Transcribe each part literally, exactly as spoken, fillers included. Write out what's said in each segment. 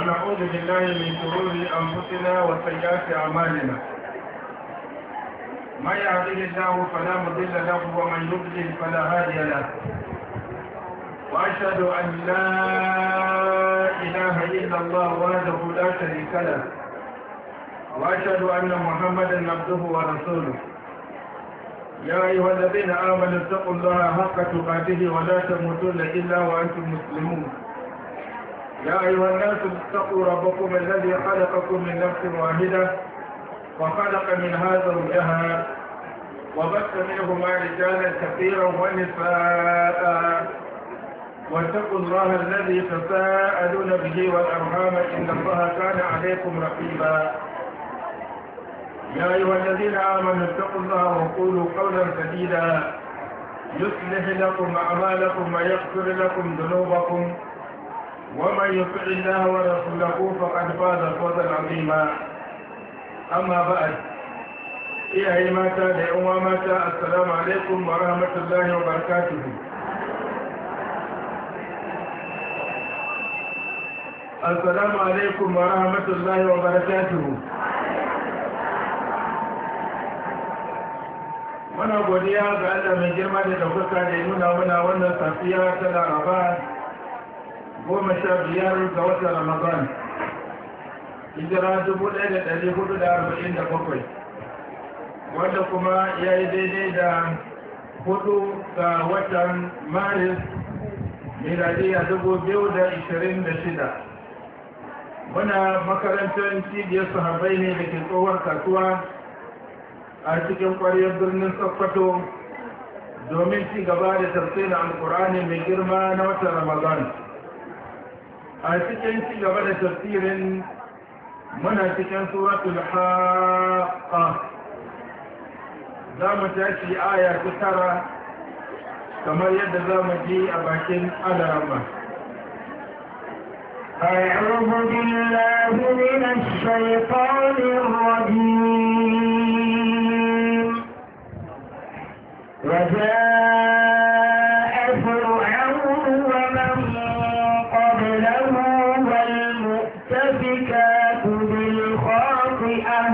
ونعوذ بالله من شرور أنفسنا وسيئات أعمالنا من يهده الله فلا مضل له ومن يضلل فلا هادي له وأشهد أن لا إله إلا الله وحده لا شريك له وأشهد أن محمدا عبده ورسوله يا أيها الذين آمنوا اتقوا الله حق تقاته ولا تموتن إلا وأنتم مسلمون يا أيها الناس اتقوا ربكم الذي خلقكم من نفس واحدة وخلق منها زوجها وبث منهما رجالا كثيرا ونساء واتقوا الله الذي تساءلون به والأرحام إن الله كان عليكم رقيبا يا أيها الذين آمنوا اتقوا الله وقولوا قولا سديدا يصلح لكم أعمالكم ويغفر لكم ذنوبكم ومن يطع الله ورسوله فقد فاز فوزا عظيما أما بعد إيه ماتا لأمة ماتا السلام عليكم ورحمة الله وبركاته السلام عليكم ورحمة الله وبركاته muna godiya ga Allah mai girma da ɗaukaka da ya nuna muna wannan safiya ta Laraba goma sha biyar ga watan Ramadan hijira dubu ɗaya da ɗari hudu da arba'in da bakwai wanda kuma ya yi daidai da hudu ga watan Maris miladiya dubu biyu da ishirin da shida muna makarantar cibiyar sahabbai ne da ke tsohuwar kasuwa a cikin ƙwaryar birnin Sokoto domin ci gaba da tafsirin alkur'ani mai girma na watan Ramadan. A cikin ci gaba da tafsirin muna cikin suratul Haqqa. Za mu tashi aya ta tara kamar yadda za mu ji a bakin Alarama. أعوذ بالله من الشيطان الرجيم وجاء فرعون ومن قبله والمؤتفكات بالخاطئة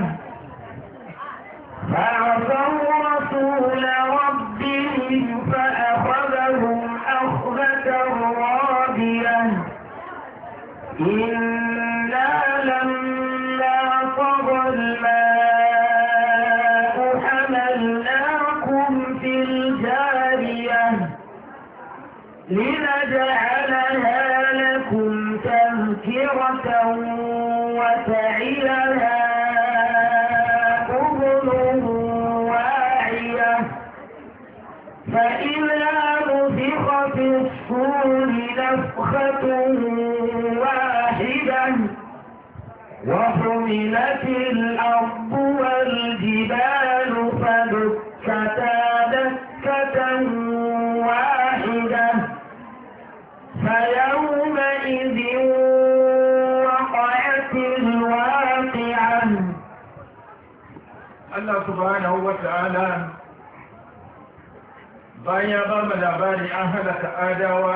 فعصوا رسول ربهم فأخذهم أخذة رابية إنا لما طغى الماء حملناكم في الجارية لنجعلها لكم تذكرة وتعيها أذن واعية فإذا نفخ في الصور نفخة وحملت الأرض والجبال فدكتا دكة واحدة فيومئذ وقعت الواقعة. الله سبحانه وتعالى bayan ba mu labari an halaka adawa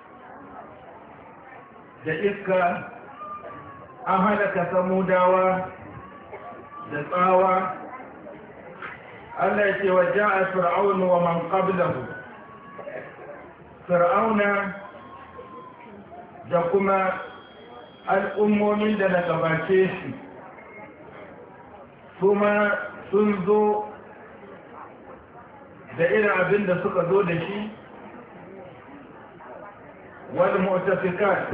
da iska an halaka samudawa da tsawa. Allah ya ce wa ja'a fir'aunu wa man qablahu fir'auna da kuma al'ummomin da na gabace shi kuma sun zo da irin abin da suka zo da shi wal mu'tafikat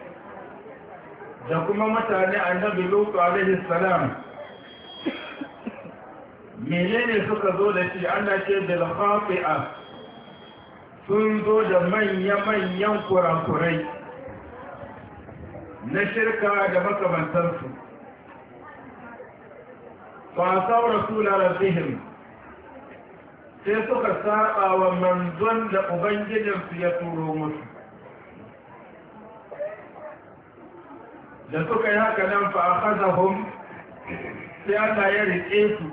da kuma mutane annabi Lutu alaihi salam menene suka zo da shi? Allah ce bil khati'a sun zo da manya-manyan kurakurai na shirka da makamantarsu. fa sau rasula rabbihim sai suka saba wa manzon da ubangijinsu ya turo musu. da suka yi haka nan fa akhazahum sai Allah ya rike su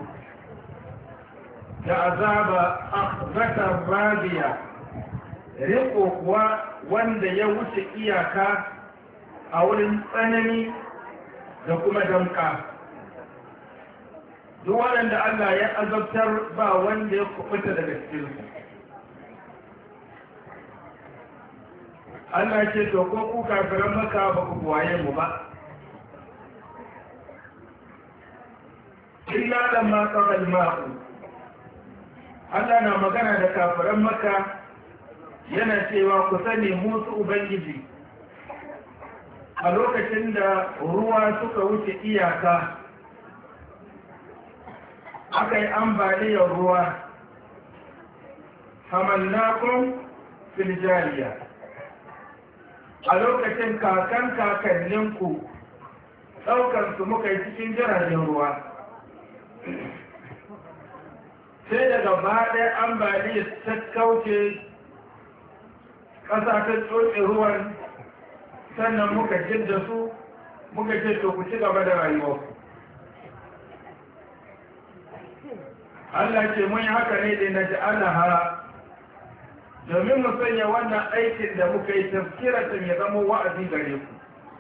da azaba akhzatan radiya riko kuwa wanda ya wuce iyaka a wurin tsanani da kuma damka. Duk waɗanda Allah ya azabtar ba wanda ya kubuta daga cikinsu. Allah ce to ko ku kafiran Makka ba ku waye mu ba. Illa lamma tsaga al-ma'u. Allah na magana da kafiran Makka yana cewa ku sani musu Ubangiji a lokacin da ruwa suka wuce iyaka aka yi ambaliyar ruwa hamannakun filjariya a lokacin kakan kakanninku ɗaukarsu muka yi cikin jiragen ruwa sai daga baɗe ambaliyar ta kauce ƙasa ta tsotse ruwan sannan muka jidda su muka ce to ku ci gaba da rayuwa. Allah ce mun yi haka ne da na ji Allah domin mu sanya wannan aikin da muka yi tafkiratan ya zama wa'azi gare ku.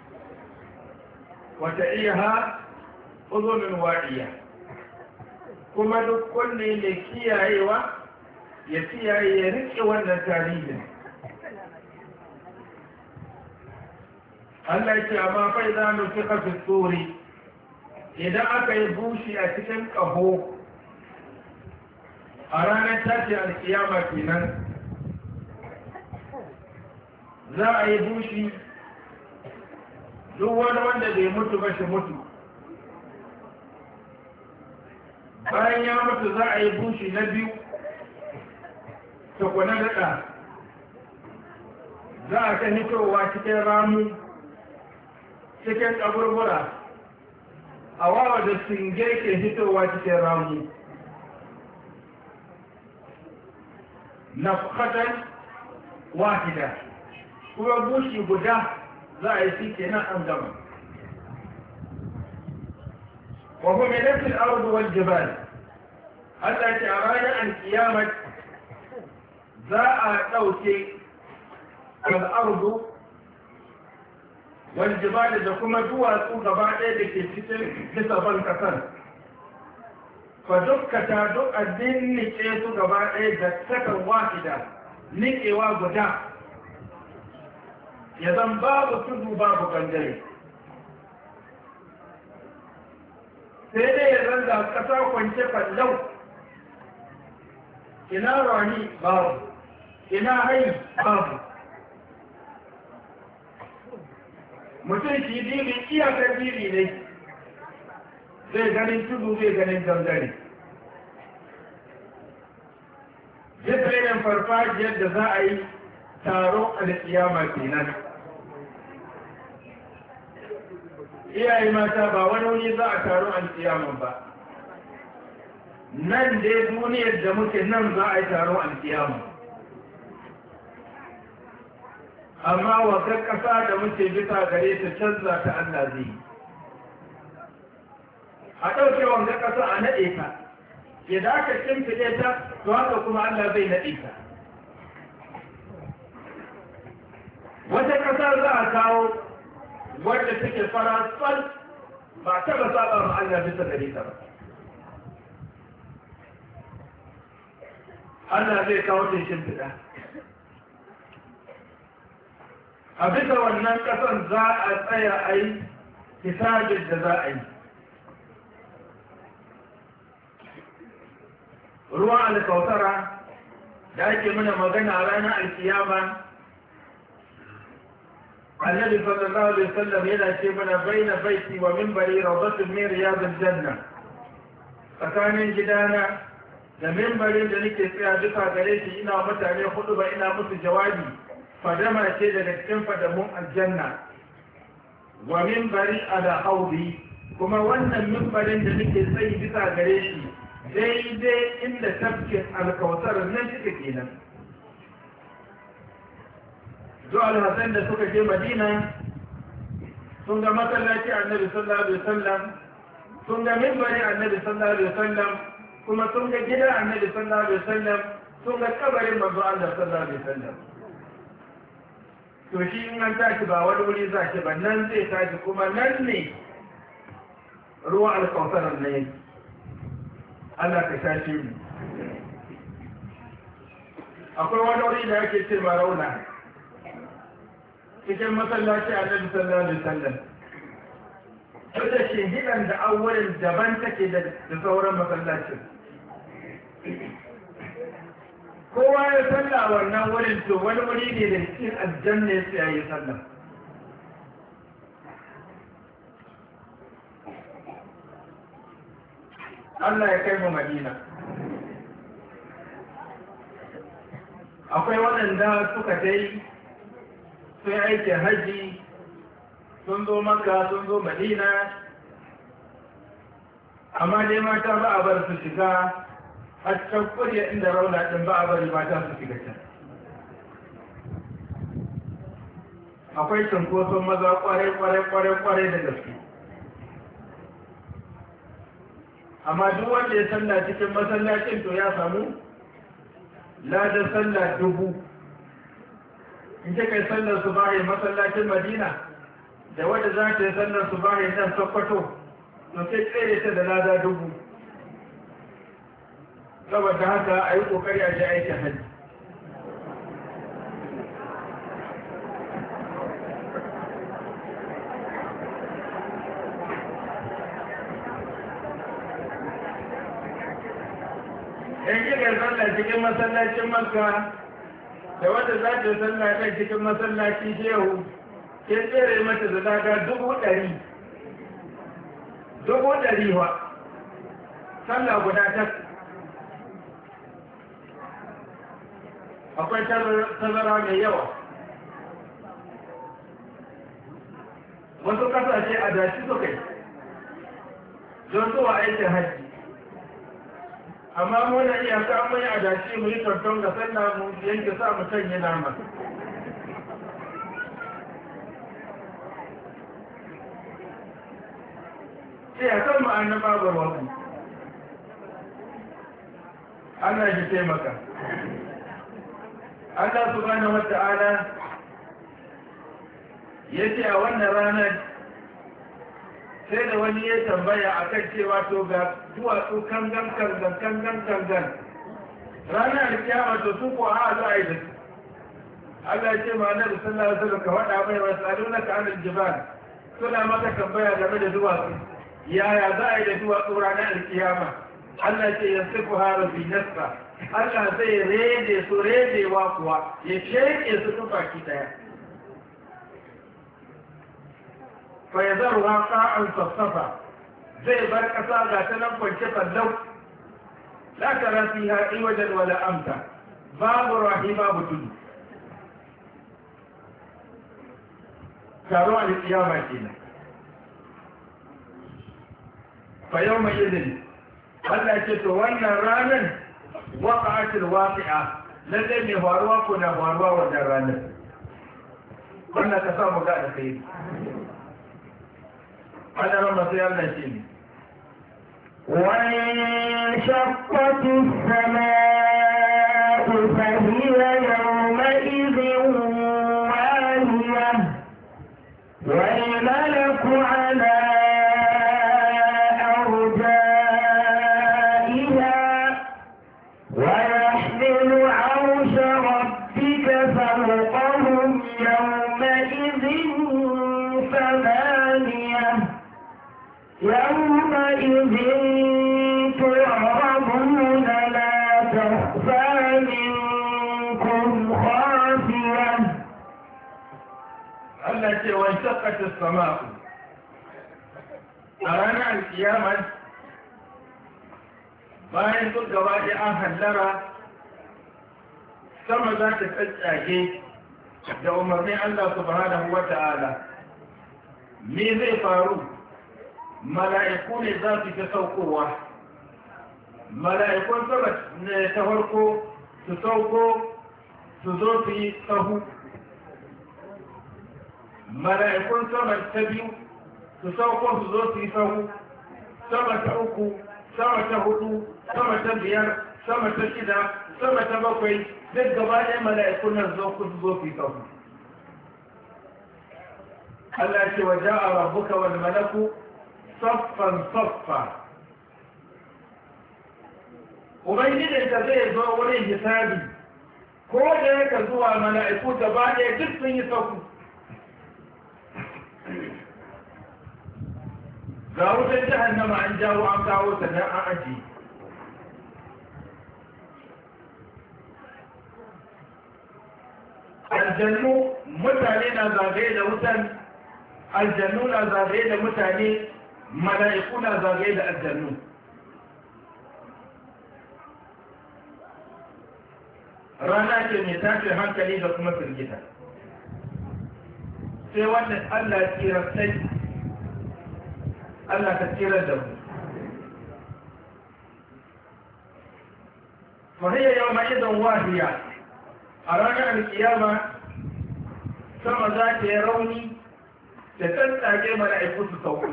Wata iya ha uzumin wa'iya kuma duk kunne mai kiyayewa ya kiyaye ya riƙe wannan tarihin. Allah ce amma fai za mu fi kafin tsori idan aka yi bushi a cikin ƙaho a ranar tashi alkiyama kenan za a yi bushi duk wani wanda bai mutu ba shi mutu bayan ya mutu za a yi bushi na biyu tukuna daɗa za a ta hitowa cikin ramu cikin kaburbura a wawa da singe ke hitowa cikin ramu na fukatan wahida kuma bushi guda za a yi shi ke nan an gama wa humilatul ardu wal jibal Allah ce a ranar alkiyamar za a ɗauke al'ardu waljibali da kuma duwatsu gaba ɗaya da ke cikin bisa ban ƙasar fa dukkata duk addin nike su gaba ɗaya da sakan wahida nikewa guda ya zan babu tudu babu gangare sai dai ya zan da ƙasa kwance fallau ina rani babu ina hai babu mutum shi dini iyakar dini ne zai ganin tudu zai ganin gangare jibirin farfajiyar da za a yi taron alkiyama kenan iyaye mata ba wani wuni za a taron alkiyama ba nan dai duniyar da muke nan za a yi taron alkiyama amma wakar ƙasa da muke bisa gare ta canza ta Allah zai yi a ɗauke wanga ƙasa a naɗe ta idan aka cimfiɗe ta to haka kuma Allah zai naɗe ta wata ƙasa za a kawo wadda take fara tsal ba ta ba saba ma Allah bisa gare ta ba Allah zai kawo ta shimfiɗa a bisa wannan ƙasan za a tsaya a yi hisabin da za a yi ruwan alkautara da ake muna magana a ranar alkiyama annabi sallallahu alaihi wasallam yana ce mana baina baiti wa minbari rawdatun min riyadil janna tsakanin gidana da minbarin da nake tsaya duka gare shi ina mutane hudu ba ina musu jawabi fadama ce daga cikin fadamun aljanna wa minbari ala haudi kuma wannan minbarin da nake tsayi bisa gare shi daidai inda tafkin alkautar nan suka kenan zuwa alhassan da suka je madina sun ga masallaci annabi sallallahu alaihi wasallam sun ga minbari annabi sallallahu alaihi wasallam kuma sun ga gida annabi sallallahu alaihi wasallam sun ga kabarin manzo Allah sallallahu alaihi wasallam to shi in an tashi ba wani wuri za shi ba nan zai tashi kuma nan ne ruwan alkausarar na yake Allah ka shashe mu akwai wani wuri da ake ce rauna cikin masallaci a nan sallallahu alaihi wasallam duk da shehidan da awwalin daban take da sauran masallacin kowa ya salla wannan wurin to wani wuri ne da cikin aljanna ya yi sallah Allah ya kai mu Madina akwai waɗanda suka dai sun aiki haji sun zo Makka sun zo Madina amma dai mata ba a bar su shiga a can kuriya inda rauna ɗin ba a bari mata su shiga can akwai cunkoson maza kwarai-kwarai-kwarai da gaske amma duk wanda ya salla cikin masallacin to ya samu ladar salla dubu in ce kai sallar su bayan masallacin Madina da wadda za ta yi sallar su bayan nan Sokoto to sai tsere ta da lada dubu saboda haka a yi ƙoƙari a ji aikin hajji in kika sallah cikin masallacin Makka da wanda za ta sallah ɗan cikin masallaci shehu ke tsere mata da lada dubu ɗari dubu ɗari wa sallah guda ta akwai tazara mai yawa wasu kasashe a dashi suka yi don zuwa aikin hajji amma muna iyaka an mai a dashi mu yi tarton ga sallah mu yanke sa mu canye nama sai a kan ma'anin babar wasu Allah ya taimaka Allah subhanahu wata'ala ya ce a wannan ranar sai da wani ya tambaya a kan cewa to ga duwatsu kangan kangan kangan kangan ranar alkiyama to su ko a za a yi da su Allah ya ce ma na da sallallahu alaihi wasallam ka faɗa mai wasu aluna ka anil jibal suna maka tambaya game da duwatsu yaya za a yi da duwatsu ranar alkiyama Allah ce ya sifu hara fi nasa Allah zai rede su redewa kuwa ya sheke su tufaki daya fa ya zarwa ka'an sassafa zai bar ƙasa ga ta nan kwance fallau la tara fiha iwajan wala amta babu rahi babu tudu taro al-qiyama kenan fa yawma idin Allah ce to wannan ranar waƙa'atul waqi'a lalle mai faruwa ko na faruwa wannan ranar wannan ka samu ga da kai ana ran sai Allah ce ni وانشقت السماء فهي يومئذ واهية والملك على يومئذ تعرضون لا تخفى منكم خافية التي وانشقت السماء أرانا القيامة bayan duk gaba da an hallara sama za ta tsatsage da umarnin Allah subhanahu wa ta'ala me zai faru mala'iku ne za su ta saukowa mala'ikun sama ne ta farko su sauko su zo su yi sahu mala'ikun sama ta biyu su sauko su zo su yi sahu sama ta uku sama ta hudu sama ta biyar sama ta shida sama ta bakwai duk gaba ɗaya mala'ikun nan zo ku zo su yi sahu Allah ce wa ja'a rabbuka wal malaku saffan saffa. Ubangijin ka zai zo wurin hisabi ko da yake zuwa mala'iku gaba ɗaya duk sun yi sauku. Ga wutar jahannama an jawo an kawo ta nan an aji. Aljannu mutane na zagaye da wutan, aljannu na zagaye da mutane, mala'iku na zagaye da aljannu. Rana ce mai tashin hankali da kuma firgita. Sai wannan Allah ya tsira sai, Allah ka tsira da mu. Fahiyya yau ma'izan wahiya, a ranar alkiyama sama za ta yi rauni da tsantsage mala'iku su sauko.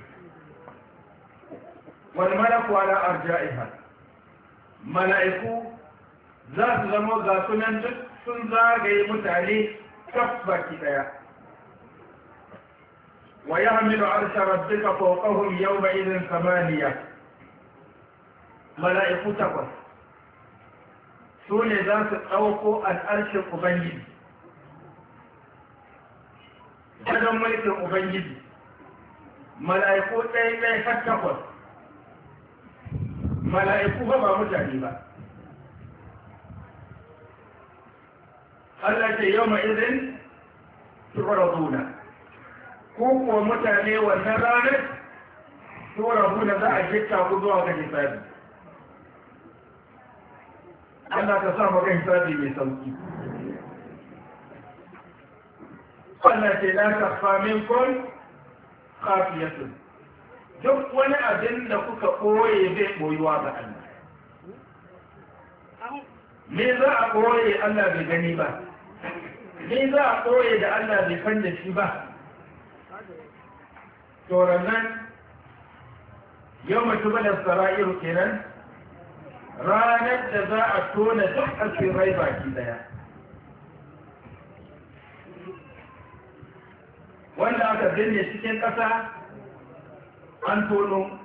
Wani malaku ala arja'iha, mala'iku za su zama ga sunan duk sun zagaye mutane kaf baki daya. Wa ya hamilu arsha rabbika fawqahum yawma idhin samaniya, mala'iku takwas su ne za su ɗauko al'arshin Ubangiji, gadon mulkin Ubangiji, mala'iku ɗaya ɗaya har takwas, mala'iku ba ba mutane ba. Allah ce yau ma'izin tuwarazuna, ko kuwa mutane wannan ranar tuwarazuna za a jikta ku zuwa ga hisabi. Allah ka sa maka hisabi mai sauki. Allah ce la takfa minkum khafiyatun, duk wani abin da kuka ɓoye bai ɓoyuwa ga Allah. Me za a ɓoye Allah bai gani ba, me za a ɓoye da Allah bai san da shi ba. Tsoron nan yau mutu bada sara'iru kenan, ranar da za a tona duk asirai baki daya. Wanda aka binne cikin ƙasa an tono,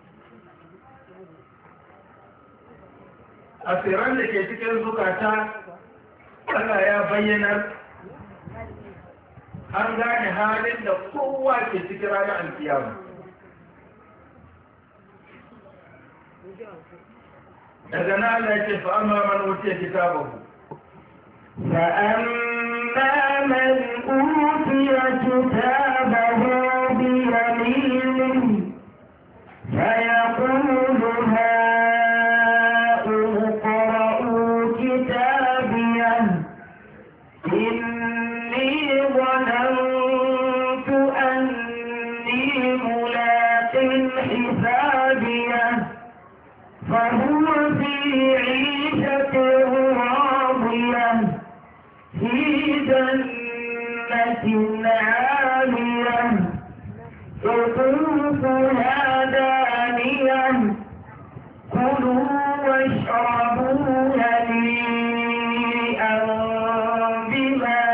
asiran da ke cikin zukata Allah ya bayyanar, an gane halin da kowa ke cikin ranar alkiyama. daga na Allah ya ce fa amma man utiya kitabahu fa amma man utiya kitabahu bi yaminihi fa yaqulu ha uqra'u kitabiyah inni dhanantu anni mulaqin hisabiyah فهو في عيشة راضية في جنة عالية قطوفها دانية كلوا واشربوا هنيئا بما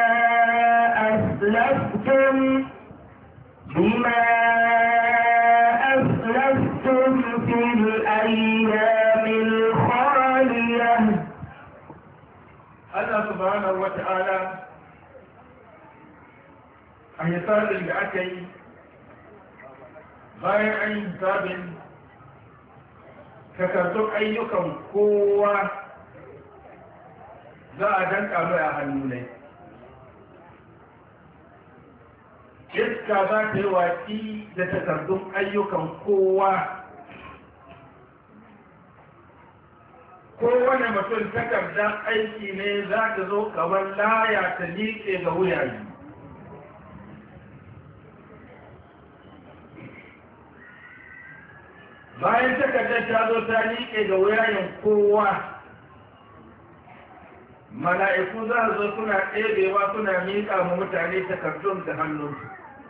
أسلفتم بما أسلفتم في الأيام الخالية. Allah subhanahu wa ta'ala a hisabin da aka yi bayan an yi hisabin takardun ayyukan kowa za a danka mai a hannu ne. Iska za ta yi watsi da takardun ayyukan kowa. Kowane mutum takardar aiki ne za ta zo kamar laya ta liƙe ga wuyayi. Bayan takardar ta zo ta liƙe ga wuyayen kowa, mala'iku za su zo suna ɗebewa suna miƙa mu mutane takardun da hannunsu.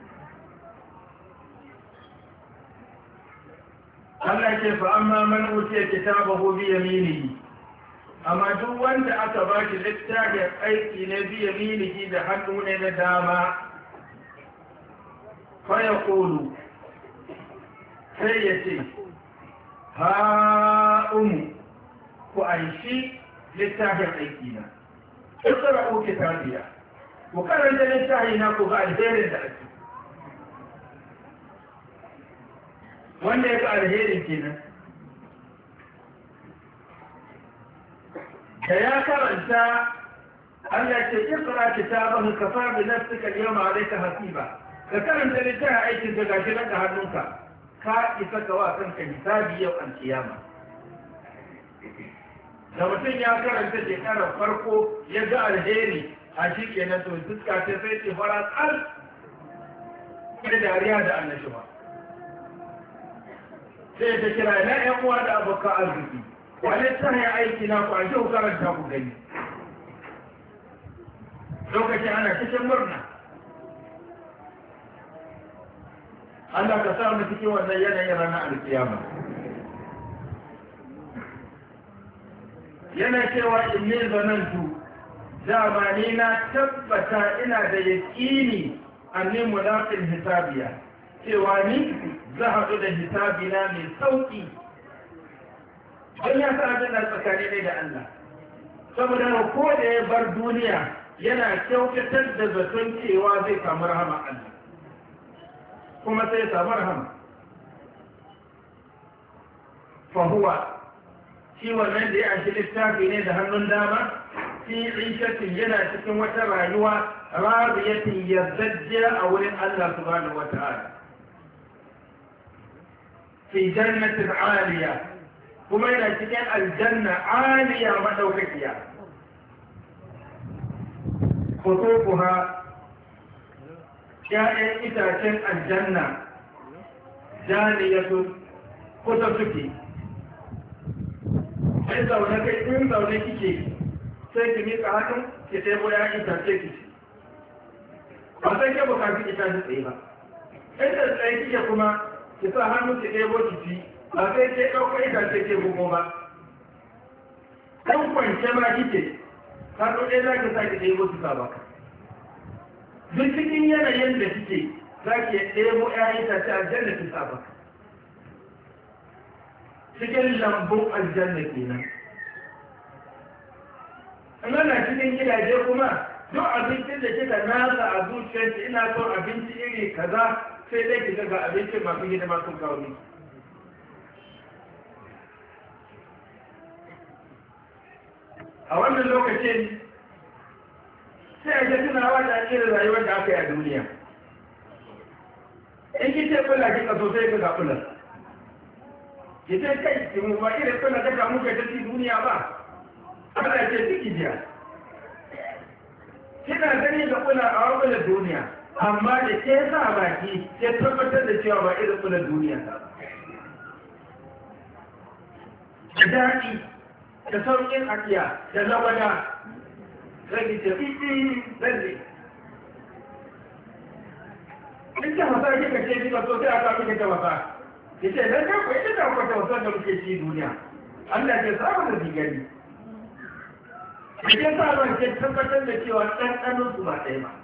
Allah ke fa amma man utiya kitabahu bi yaminihi, amma duk wanda aka ba shi littafin aiki ne bi yaminihi da hannu ne na dama, fa yaqulu sai yace ha um ku aishi littafin aiki na iqra'u kitabiya ku karanta littafin na ku ga alherin da ake wanda ya ga alherin kenan da ya karanta Allah ce ikra kitabahu kafa bi nafsika al-yawma alayka hasiba ka karanta littafin aikin ka gashi nan da hannunka ka isa ka wa kanka hisabi yau an kiyama da mutum ya karanta shekarar farko ya ga alheri a shi kenan to fuska ce sai ce fara tsal da dariya da annashuwa sai ta kira na yan uwa da abokan arziki wani tsaye aiki na ku a shi karanta ku gani lokacin ana cikin murna Allah ka sa mu cikin wannan yanayin ranar alkiyama yana cewa inni zanantu dama ni na tabbata ina da yaƙini anni mulaqin hisabiya cewa ni za haɗu da hisabina mai sauƙi don ya sa abin da tsakani ne da Allah saboda ko da ya bar duniya yana kyautatar da zaton cewa zai samu rahama Allah kuma sai samu rahama fahuwa shi wannan da ya ashi littafi ne da hannun dama fi ishatin yana cikin wata rayuwa radiyatin yardajjiya a wurin Allah subhanahu wata'ala fi jannatin aliya kuma yana cikin aljanna aliya madaukakiya kutufuha ya'yan itacen aljanna janiyatun kusa suke sai zaune kai in zaune kike sai ki miƙa hannun ki ɗebo ya'yan itace ki ba sai ke bukatu itace tsaye ba inda tsaye kike kuma ki sa hannu ki ɗebo ki ci ba sai ke ɗauko itace ke bugo ba ɗan kwance ma kike hannu ɗaya za ki sa ki ɗebo ki sa baka duk cikin yanayin da kike za ki ɗebo ‘ya'yan itace aljanna ki sa baka cikin lambun aljanna kenan in ana cikin gidaje kuma duk abincin da kika nasa a zuciyarki ina son abinci iri kaza sai dai ki ga abincin masu gida masu kawo miki a wannan lokacin sai a ga tunawa da irin rayuwar da aka yi a duniya in ki ce kula ki kaso sai ka ga kula ki ce kai ki mu ba irin kula ta kamu ka tafi duniya ba Allah ce ciki jiya kina gani da kula a wani duniya amma da ke sa baki ke tabbatar da cewa ba irin kula duniya ta da daɗi da sauƙin akiya da lawada zai ce ɗiɗi lalle in ta wasa kika ce kika so sai aka kika ta wasa ki ce dan ka ku ita ta kwata wasa da muke ci duniya Allah ke samu da digari ke sa ban ke tabbatar da cewa ɗanɗanon su ba ɗaya ba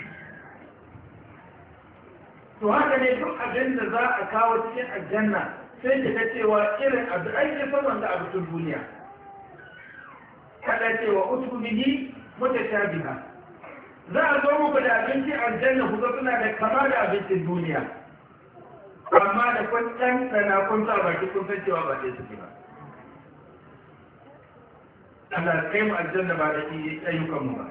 to haka ne duk abin da za a kawo cikin aljanna sai ki ga cewa irin abu aiki saman da abincin duniya kada cewa utu bihi mutashabiha za a zo muku da abincin aljanna ku suna da kama da abincin duniya amma da kun ɗanɗana kun sa baki kun san cewa ba ɗaya suke ba Allah kai mu aljanna ba da ayyukan mu ba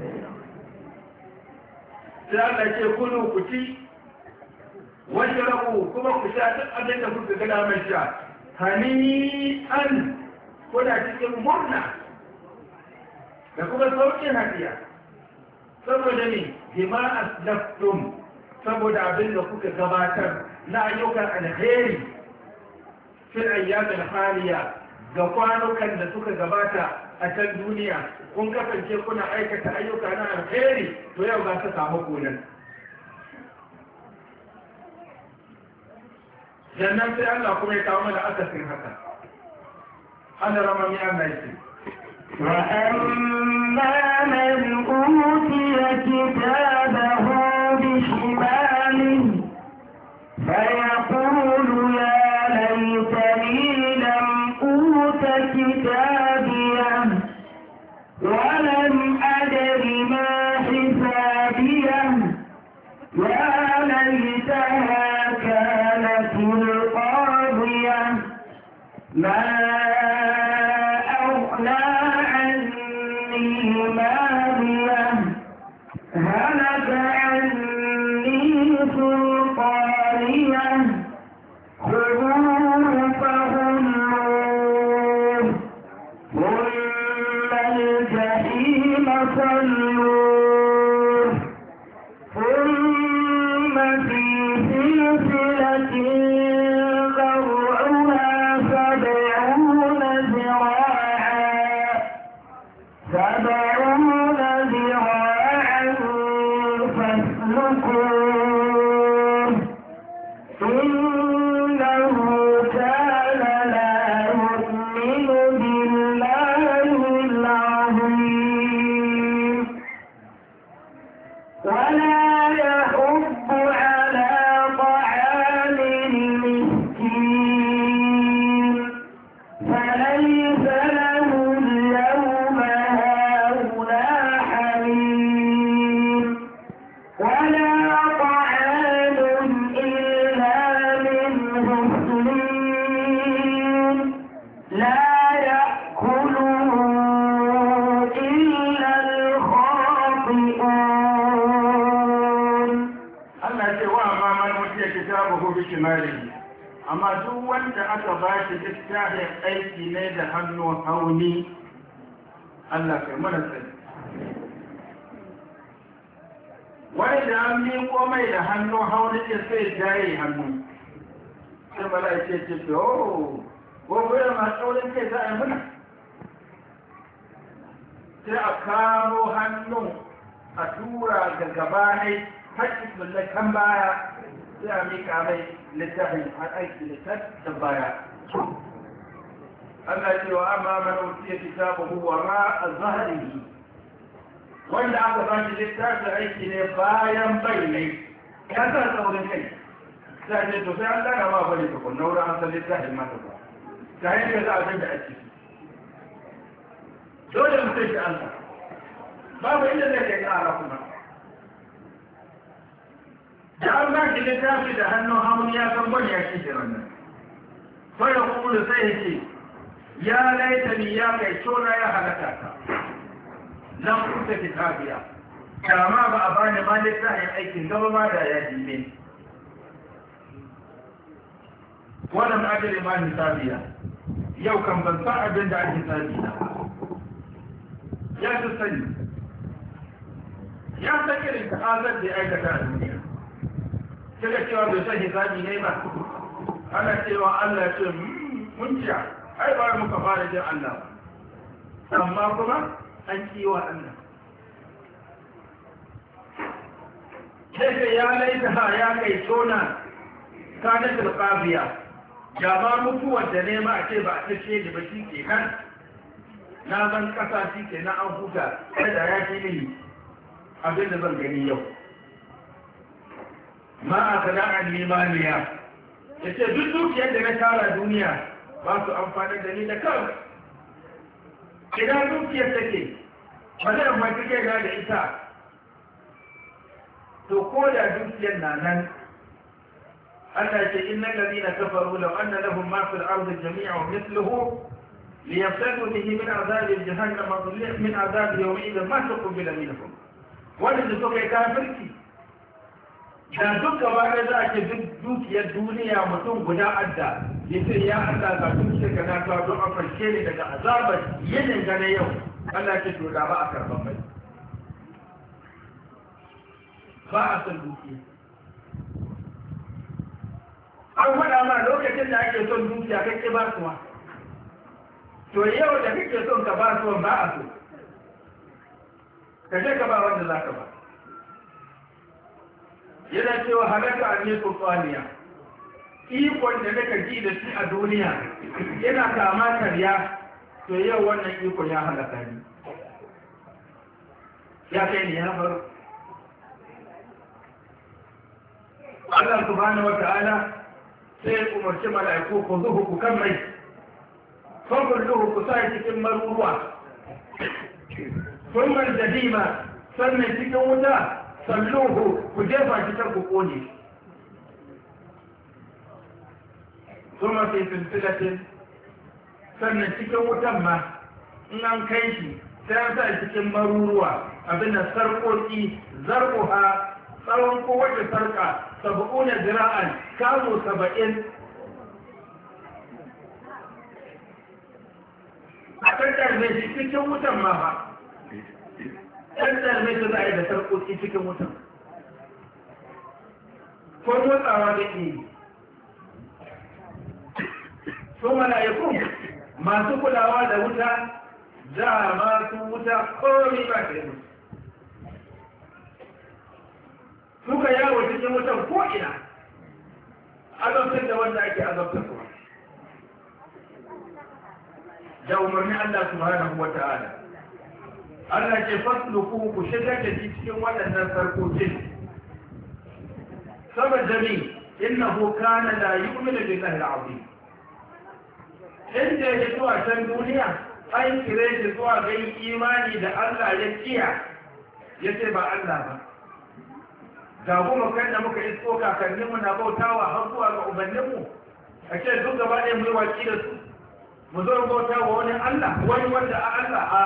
sai Allah ce kulu ku ci washrabu kuma ku sha duk abin da kuka ga damar sha hani'an kuna cikin murna da kuma sauƙin hadiya saboda ne bima aslaftum saboda abin da kuka gabatar na ayyukan alheri fil ayyamin haliya ga kwanukan da suka gabata a can duniya kun kasance kuna aikata ayyuka na alheri to yau za ta samu gonan jannan sai Allah kuma ya kawo mana akasin haka ana rama mi Allah yake وأما من أوتي كتابه بشماله فيقول يا ليتني لم أوت كتابيه ولم أدر ما حسابيه يا ليتها كانت القاضية ما أغنى عني ماليه هلك عني سلطانيه خذوه فغلوه ثم الجحيم صلوه ثم في سلسلة ذرعها سبعون ذراعا سبعون ذراعا فاسلكوه إنه كان لا يؤمن بالله العظيم ولا يحض على طعام المسكين فليس له اليوم هاهنا حميم ولا طعام إلا من غسلين لا يأكله إلا الخاطئون. Allah ce wa amma man wuce kitabuhu bi shimalihi amma duk wanda aka ba shi littafin aiki ne da hannu hauni Allah kai mana sani wani da an miƙo mai da hannu hauni ce sai jaye hannu sai mala'ike ce ce oh gobe ma tsaurin kai za a yi muna sai a kamo hannun a tura ga gabanai haƙƙi mallakan baya sai a miƙa mai littafin aiki littafin baya Allah ce wa amma man utiya kitabahu wa ma azharihi wanda aka ba shi littafin aiki ne bayan bayyane ya sa tsaurin kai sai ce to sai an daga ma bane ka kunna wurin an san littafin mata ba ta hanyar za a san da ake dole mu sai shi an sa babu inda zai kai ƙara kuma da an ba shi littafi da hannun hamun ya san gwani ya shi wannan sai ya kuma sai ya ce ya laita ni ya kai tona ya halaka ka nan kusa kitabiya kama ba a bani ma littafin aikin gaba ma da ya jime wannan ajiyar ma hisabiya yau kan ban san abin da ake tsari na ya su sani ya san irin ta'azar da ya aikata a duniya kaga cewa bai san hisabi ne ba ana cewa Allah ce mun ciya ai ba muka fara jin Allah amma kuma an kiwa Allah sai ya laita ha ya kai tona kana tilqabiya ya ma mutuwar da nema a ce ba a tace ni ba shi ke kan na zan kasa shi ke na an huta sai da ya ke ni abin da zan gani yau ma a sana'ar limaniya ya ce duk dukiyar da na tara duniya ba su amfani da ni da kawai idan dukiyar take ba zai amfani take da ita to ko da dukiyar na nan Allah ce innal ladina kafaru law anna lahum ma fil ardi jami'an mithluhu liyafsadu bihi min azab jahannam min azab yawmin ma tuqbila minhum wanda suka yi kafirci da duk gaba da za a ce duk dukiyar duniya mutum guda adda ya ce ya Allah ga dukiyar ka na kawo don a farshe ne daga azabar yinin gane yau Allah ce to da ba a karban mai ba a son dukiya an faɗa ma lokacin da ake son dukiya kake ba suwa to yau da kake son ka ba suwa ba a so ka je ka ba wanda za ka ba yana cewa halaka a ne sultaniya ikon da naka ji da shi a duniya yana kama karya to yau wannan ikon ya halaka ni ya kai ni ya faru Allah subhanahu wata'ala sai umarci mala'iku ku zuhu ku kan mai fakulluhu ku sa cikin maruruwa sun man jadima sannan cikin wuta salluhu ku jefa shi ku kone sun mafi silsilatin sannan cikin wutan ma in an kai shi sai an sa cikin maruruwa abin da sarƙoƙi zarƙuha tsawon kowace sarƙa saba'una zira'an kazo saba'in a tattar mai shi cikin wutan ma ba tattar mai su za a yi da sarƙoƙi cikin wutan ko motsawa da ke su mala'ikun masu kulawa da wuta da masu wuta komi ba ke musu suka yawo cikin wutan ko'ina azabtar da wanda ake azabtar kuwa da umarni Allah subhanahu wa ta'ala Allah ke fasluku ku shigar da shi cikin waɗannan sarkokin saboda jami innahu kana la yu'minu billahi al-azim inda ya zuwa can duniya an kire shi zuwa ga imani da Allah ya kiya yace ba Allah ba ga kuma kan da muka isko kakanninmu na bautawa har zuwa ga ubanninmu a ce duk gaba ɗaya mu yi waki da su mu zo bauta wa wani Allah wani wanda a Allah a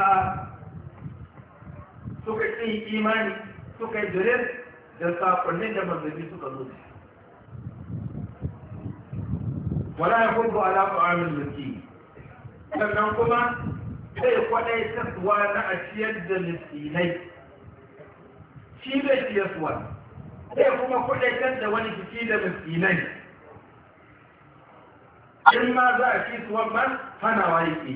suka ƙi imani suka yi jirin da saƙonnin da manzanni suka zo su wala ya kurbu ala ta'amin miski sannan kuma zai kwaɗai kasuwa na a ciyar da miskinai shi bai ciyarsuwa sai kuma kudaitar da wani jiki da miskinai in ma za a ci suwan ma hanawa yake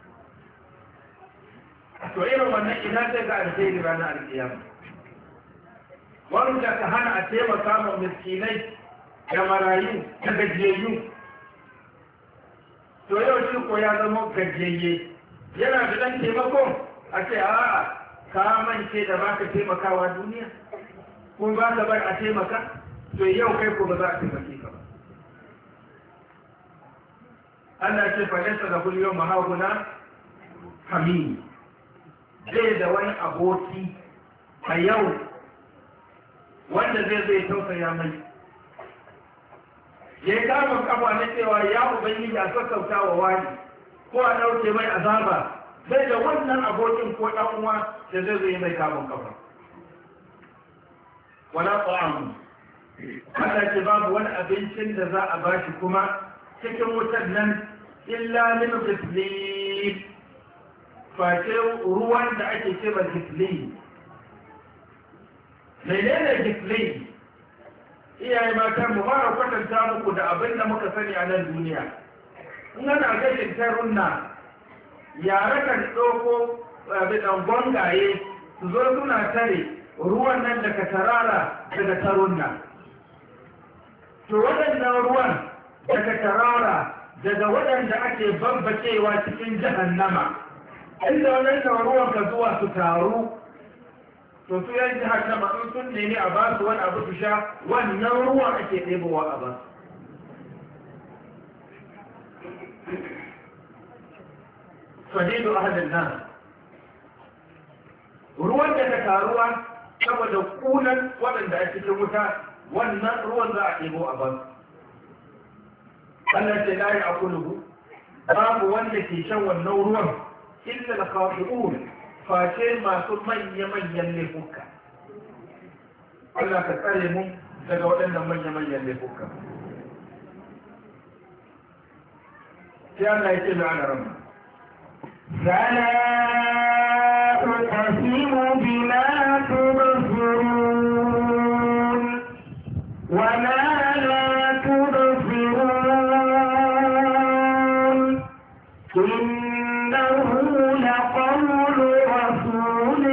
to irin wannan ina sai ga alheri ranar alkiyama wani da ka hana a taimaka ma miskinai da marayu da gajiyayyu to yau shi ko ya zama gajiyayye yana da ɗan taimakon a ce a'a ka mance da baka taimakawa duniya kun ba ka bar a taimaka to yau kai ko ba za a taimake ka ba Allah ce faɗinsa da kullum mahaguna hamini zai da wani aboki a yau wanda zai zai tausaya mai ya kama kafa na cewa ya ubangiji a sassauta wa wani ko a ɗauke mai azaba zai da wannan abokin ko ɗan uwa da zai zai mai kamun kafa wala ta'amu Allah ce babu wani abincin da za a bashi kuma cikin wutar nan illa min qitlin face ruwan da ake ce ba qitlin menene qitlin iyaye mata mu fara kwatanta muku da abin da muka sani a nan duniya in ana gashin tarunna yara kan ɗauko bidan gongaye su zo suna tare ruwan nan daga tarara daga tarunna to waɗannan ruwan daga tarara daga waɗanda ake bambacewa cikin jahannama inda wannan ruwan ka zuwa su taru to su yan jahannama in sun nemi a basu wani abu su sha wannan ruwan ake ɗebowa a basu sadidu ahalin nan ruwan da ka taruwa saboda kunan waɗanda a cikin wuta wannan ruwan za a ɗebo a ban Allah ce la ya'kuluhu babu wanda ke shan wannan ruwan illa al-khati'un face masu manya-manyan laifuka Allah ka tsare mu daga waɗannan manya-manyan laifuka sai Allah ya ce la'ana rabba فلا أقسم بما تبصرون وما لا تبصرون إنه لقول رسول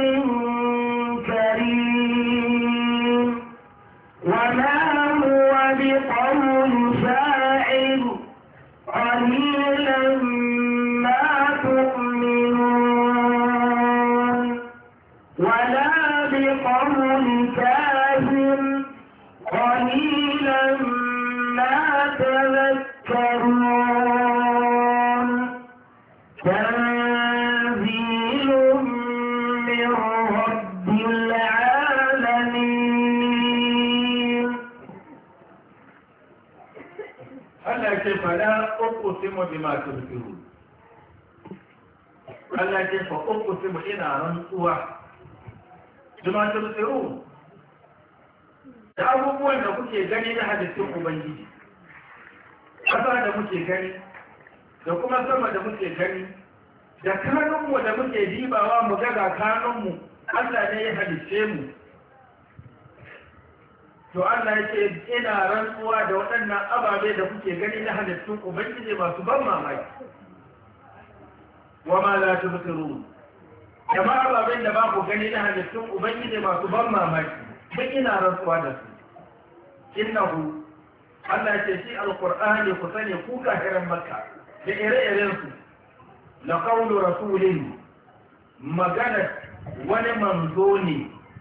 كريم وما هو بقول شاعر قليلا ولا بقول كاهن قليلا تذكرون تنزيل من رب العالمين. Allah ce fala uqsimu bima tubsirun. Allah ce fa uqsimu ina rantsuwa bima tubsirun da abubuwan da kuke gani na hadisin Ubangiji, ƙasa da muke gani da kuma sama da muke gani da kanunmu da muke dibawa mu ga kanunmu Allah ne ya halice mu. To Allah ya ce ina rantsuwa da waɗannan ababe da kuke gani na halittun Ubangiji masu ban mamaki. Wa ma la tubsirun. Kama ababen da ba ku gani na halittun Ubangiji masu ban mamaki, duk ina rantsuwa da su. Innahu Allah ce shi alqur'ani ku sani ku kafiran Makka da ire-iren su la qawlu rasulin magana wani manzo ne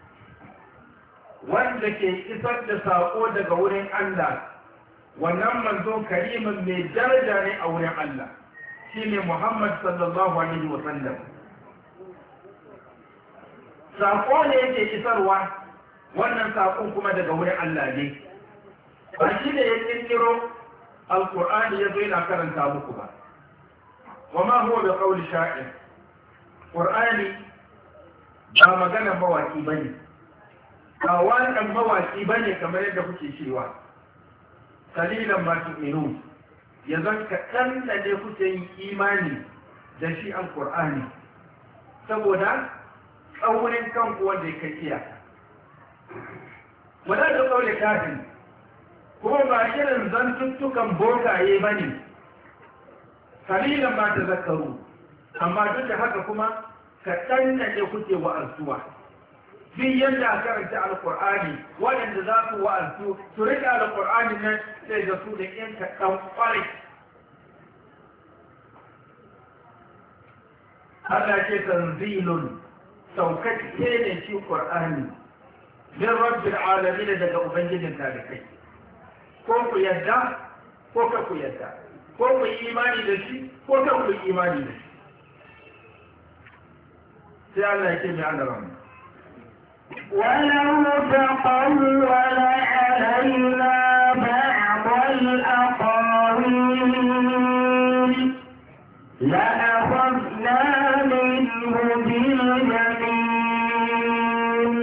wanda ke isar da saƙo daga wurin Allah. Wannan manzo karimin mai daraja ne a wurin Allah, shi ne Muhammad sallallahu alaihi wa sallam. Saƙo ne yake isarwa, wannan saƙon kuma daga wurin Allah ne. Ba shi da ya kirkiro Alƙur'ani ya zo yana karanta muku ba. Wa ma huwa bi qawli sha'ir. Qur'ani ba magana mawaki bane. Ba waƙan mawaƙi ba ne kamar yadda kuke cewa kalilan ma tu'minu, ya zan kaɗan da ne kuke yin imani da shi alƙur'ani saboda tsaurin kanku wanda ya kai iya. Wadda da ƙaule kafin kuma ba irin zantuttukan bokaye ba ne, kalilan ma ta zakaru, amma duk da haka kuma kaɗan da ne kuke wa'azuwa. Duk yadda a karanta alkur'ani waɗanda za su wa'azu su rike alkur'ani nan sai da su da ƴan kaɗan ƙwarai. Allah ce tanzilun saukacce ne shi ƙur'ani min rabbil alamin daga ubangijin talikai. Ko ku yadda ko ka ku yadda, ko ku yi imani da shi ko ka ku yi imani da shi. Sai Allah ya ce mai ana ramu. ولو تقول علينا بعض الأقاويل لأخذنا منه باليمين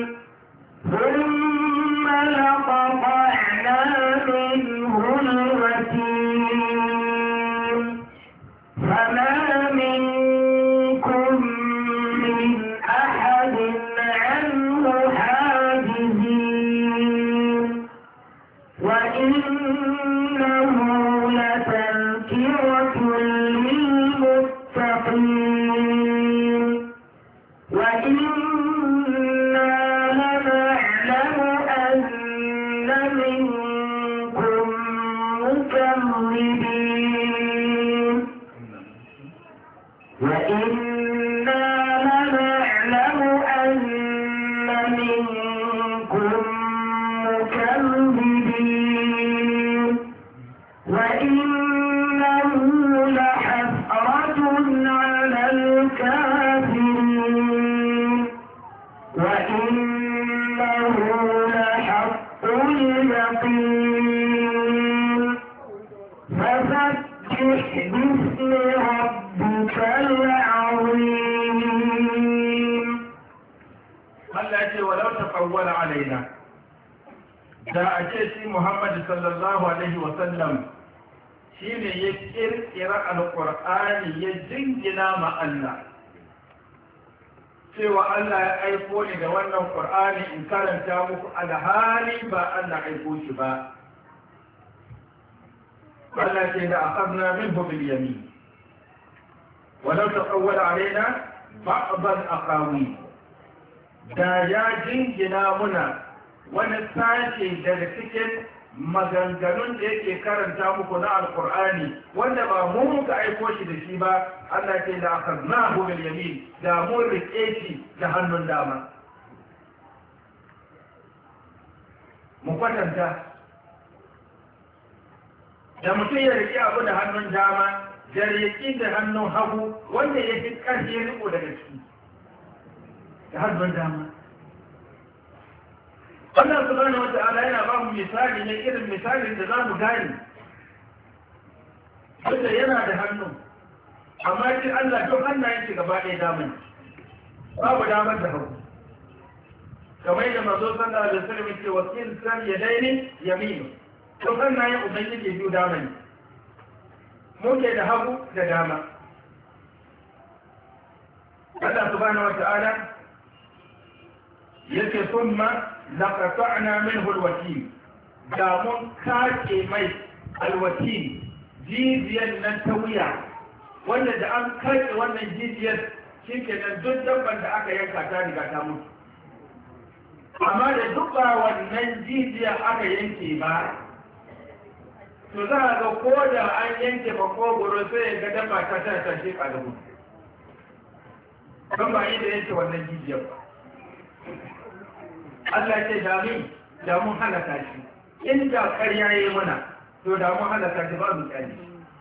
ثم لقطعنا منه الوتين فما منكم من أحد وإنه لتذكرة للمتقين وإنا لنعلم أن منكم مكذبين وإنا لنعلم أن منكم مكذبين وإنه لحسرة على الكافرين وإنه لحق اليقين فسبح باسم ربك العظيم. التي ولو تقول علينا da a ce shi Muhammad sallallahu alaihi wasallam shi ne ya kirkira alƙur'ani ya jingina ma Allah cewa Allah ya aiko ni da wannan ƙur'ani in karanta muku alhali ba Allah aiko shi ba. Allah ce da akhadna minhu bil yamin walau taqawwala alaina ba'd al aqawi, da ya jingina muna wani sashe daga cikin maganganun da yake karanta muku na alkur'ani wanda ba mu muka aiko shi da shi ba. Allah ce da akhadnahu bil yamin, da mun rike shi da hannun dama. mu kwatanta da mutum ya riƙe abu da hannun dama da riƙe da hannun hagu wanda ya fi ƙarfi ya riko daga ciki da hannun dama. Allah subhanahu wa ta'ala yana ba mu misali ne irin misalin da za mu gane wanda yana da hannu amma shi Allah duk hannayen shi gaba ɗaya damar babu damar da hagu kamar yadda mazo sallallahu alaihi wasallam ce wakil san yadaini yaminu duk hannayen ubangiji biyu damar muke da hagu da dama. Allah subhanahu wa ta'ala yake summa laqata'na minhu alwatil da mun kace mai alwatil jijiyar nan ta wuya wanda da an kace wannan jijiyar shi ke nan duk dabban da aka yanka ta riga ta mutu amma da duk ba wannan jijiyar aka yanke ba to za a ga ko da an yanke makogoro sai ya ga dabba ta ta ta shi da mutu don ba yi da yanke wannan jijiyar ba. Allah ce dami da mun halaka shi inda karya ya yi mana to da mun halaka shi ba mu tsari.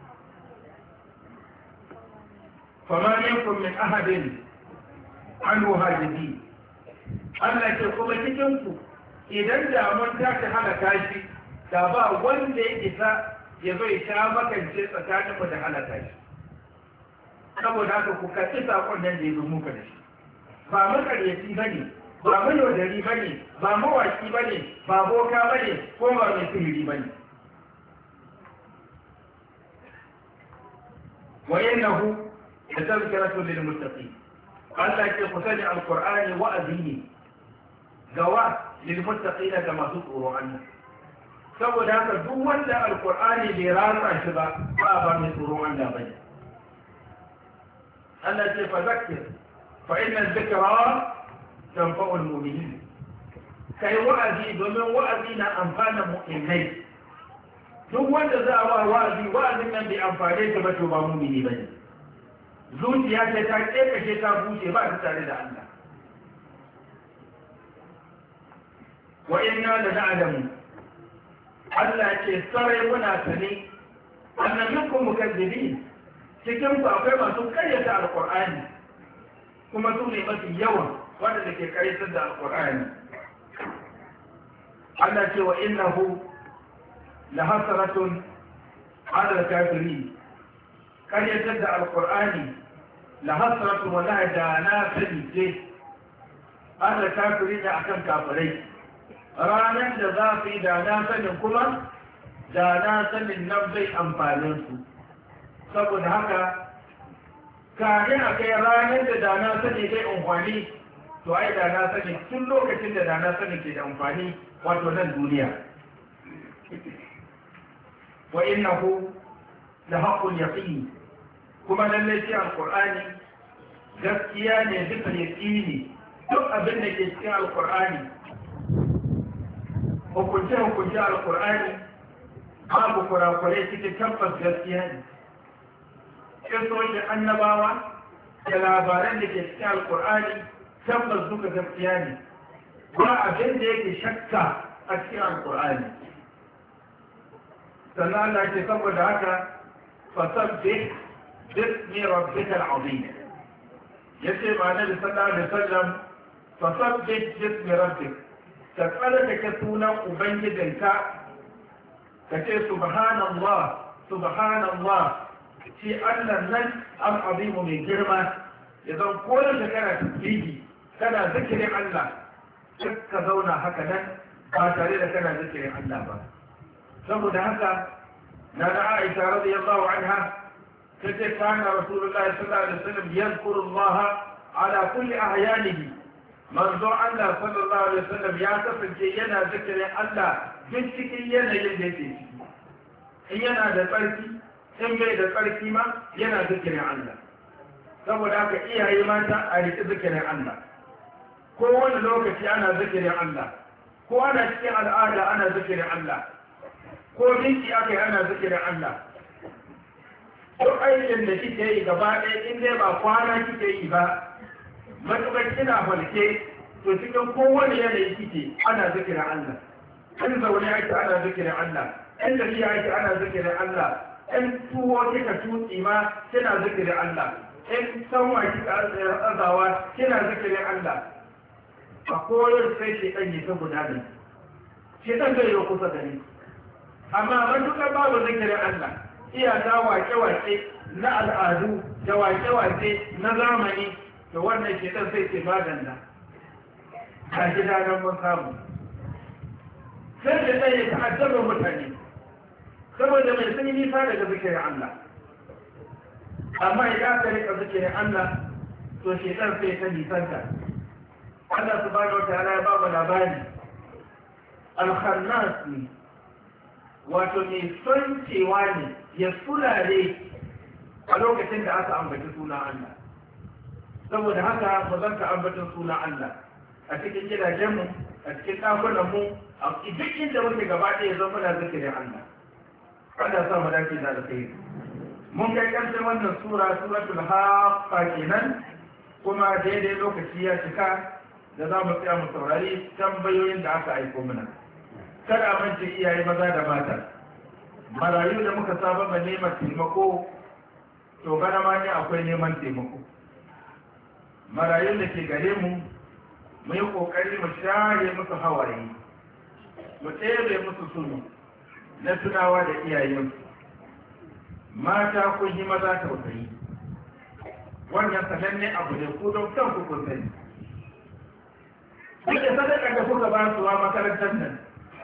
fama minkum min ahadin anhu hajibi Allah ce kuma cikin ku idan da mun tashi halaka shi da ba wanda ya isa ya zo ya sha makance tsakaninmu da halaka shi saboda haka ku karɓi saƙon nan da ya zo muka da shi ba makaryaci ba ne ba mayaudari ba ne ba mawaki ba ne ba boka ba ne ko ba mai sihiri ba ne wa innahu la tazkiratu lil muttaqin Allah ke ku sani alqur'ani wa'azi ne gawa lil muttaqin ga masu tsoro Allah saboda haka duk wanda alqur'ani bai ratsa shi ba ba ba mai tsoro Allah bane Allah ce fa zakkir fa inna dhikra tanfa'u al-mu'minin kai wa'azi domin wa'azi na amfana mu'minai duk wanda za a wa wa'azi wa'azin nan bai amfane ta ba to ba mu'mini bane zuciya ta ta kekashe ta bushe ba ta tare da Allah wa inna la na'lamu Allah ce sarai muna sane annabikum mukazzibin cikin ku akwai masu karyata alqur'ani kuma su ne mafi yawan wanda ke karyatar da alqur'ani Allah ce wa innahu la hasaratun ala al-kafirin karyatar da alqur'ani la hasaratun wa la dana sani ce ala al-kafirin akan kafirai ranar da za su yi da na sanin kuma da na sanin nan zai amfanin su saboda haka kare a kai ranar da da na sani zai amfani to ai da na sani tun lokacin da da na sani ke da amfani wato nan duniya wa innahu la haqqul yaqin kuma lallai shi alqur'ani gaskiya ne bisa yaqini duk abin da ke cikin alqur'ani hukunce-hukunce alkur'ani babu kurakurai cikin tabbas gaskiya ne kisoshin annabawa da labaran da ke cikin alkur'ani tabbas duka gaskiya ne ba abin da yake shakka a cikin alkur'ani sannan Allah ke saboda haka fasabbih bismi rabbikal azim yace ba nabi sallallahu alaihi wasallam fasabbih bismi rabbik ka tsarkake sunan ubangijinka ka ce subhanallah subhanallah shi Allah nan an azimu mai girma ya zan koyar da kana tasbihi kana zikirin Allah duk ka zauna haka nan ba tare da kana zikirin Allah ba saboda haka na da Aisha radiyallahu anha tace kana rasulullahi sallallahu alaihi wasallam yadhkuru Allah ala kulli ahyanihi manzo Allah sallallahu alaihi wasallam ya kasance yana zikirin Allah duk cikin yanayin da yake ciki in yana da tsarki in bai da tsarki ma yana zikirin Allah saboda haka iyaye mata a riƙe zikirin Allah ko wani lokaci ana zikirin Allah ko ana cikin al'ada ana zikirin Allah ko dinki aka yi ana zikirin Allah duk aikin da kike yi gaba ɗaya in dai ba kwana kike yi ba matuƙar kina falke to cikin kowane yanayi kike ana zikirin Allah kan zaune ake ana zikirin Allah ɗan tafiya ake ana zikirin Allah, ɗan tuwo kika tutsi ma kina zikirin Allah, ɗan sanwa kika azawa kina zikirin Allah. A koyar sai shi ɗan yi ta guda ne, shi ɗan zai yi kusa da ni. Amma matuƙar babu zikirin Allah, iyaka wake-wake na al'adu da wake-wake na zamani, da wannan shi ɗan sai ce maganda. A gida nan mun samu. Sai da ɗan ya ta'addabar mutane, saboda mai sun yi nisa daga zikirin Allah. Amma idan aka rika zikirin Allah, to shi ɗan sai ta nisanta. Allah subhanahu wa ta'ala ya ba mu labari al-khannas ne, wato mai son cewa ne ya sulale a lokacin da aka ambaci sunan Allah. Saboda haka mu zanta ambacin sunan Allah a cikin gidajenmu, a cikin ɗakunanmu, a duk inda muke gaba ɗaya zan muna zikirin Allah. Allah sa mu dace da alkhairi. Mun kai ƙarshen wannan sura, suratul Haqqa kenan, kuma daidai lokaci ya cika da za mu tsaya mu saurari tambayoyin da aka aiko mana. Kada mance iyaye maza da mata, marayu da muka saba ma neman taimako, to bana ma ne akwai neman taimako. Marayun da ke gare mu, mu yi ƙoƙari mu share musu hawaye, mu tsere musu sunu na tunawa da iyayensu. Mata kun yi maza tausayi, wannan sananne abu ne ku don kanku kun sani. Kuke sadaka da kuka ba su wa makarantar nan,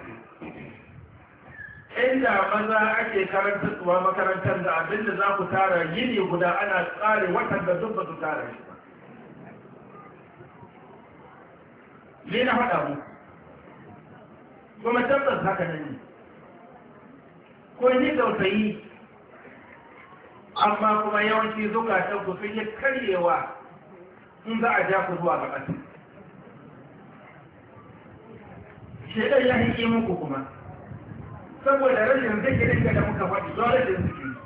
inda maza ake karanta suwa makarantar da abinda za ku tara yini guda ana tsare watan da duk ba su tara shi ba. Ni na faɗa mu, kuma tabbas haka nan ne. Ko yi tausayi, amma kuma yawanci zukatan ku sun yi karyewa in za a ja ku zuwa ga ƙasa. Shaidan ya hike muku kuma, saboda rashin zikirin da muka faɗi don rashin zikiri.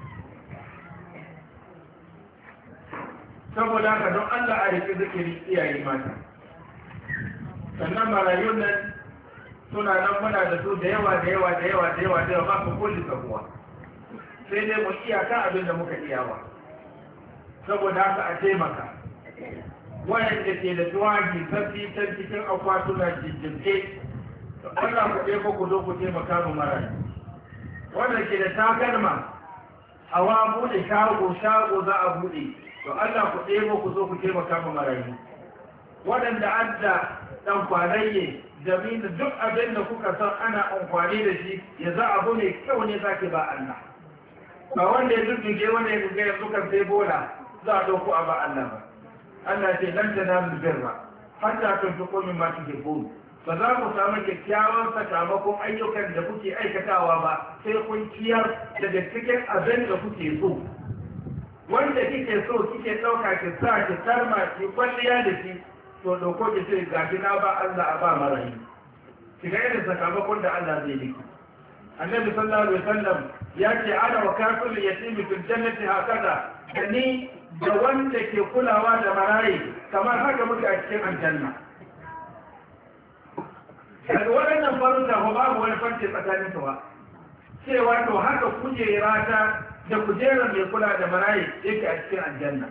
Saboda haka don Allah a riƙe zikiri iyaye mata. Sannan marayun nan suna nan muna da su da yawa da yawa da yawa da yawa da yawa ba su kulli sabuwa. Sai dai mu iyaka abin da muka iyawa. Saboda haka a taimaka. Wayanda ke da tuwagi sabbi can cikin akwatuna jijjirke, Allah ku ɗaya ku zo ku taimaka mu marayu. Wanda ke da takalma, hawa buɗe shago shago za a buɗe, to Allah ku ɗaya ku zo ku taimaka mu marayu. Waɗanda adda ɗan kwanayye, jami'in duk abin da kuka san ana amfani da shi, ya za abu ne kyau ne za ki ba Allah. Ba wanda ya dudduge wanda ya duge yanzu kan sai bola za a ɗauko a ba Allah ba. Allah ce lan tanalu birra hatta tunfiqu mimma tuhibbun. Ba za ku samu kyakkyawan sakamakon ayyukan da kuke aikatawa ba sai kun ciyar daga cikin abin da kuke so. Wanda kike so kike ɗauka ki sa ki tarma ki kwalliya da shi, to ɗauko ki ce ga na ba Allah a ba marayi. Ki ga irin sakamakon da Allah zai yi. Annabi sallallahu alaihi wasallam ya ce ana wa kafir yatimi fil jannati hakaza, da ni da wanda ke kulawa da marayi kamar haka muke a cikin aljanna. Daga waɗannan faruta ba babu wani farce tsakanin su ba, cewa to haka kujera ta da kujerar mai kula da marayi yake a cikin aljanna.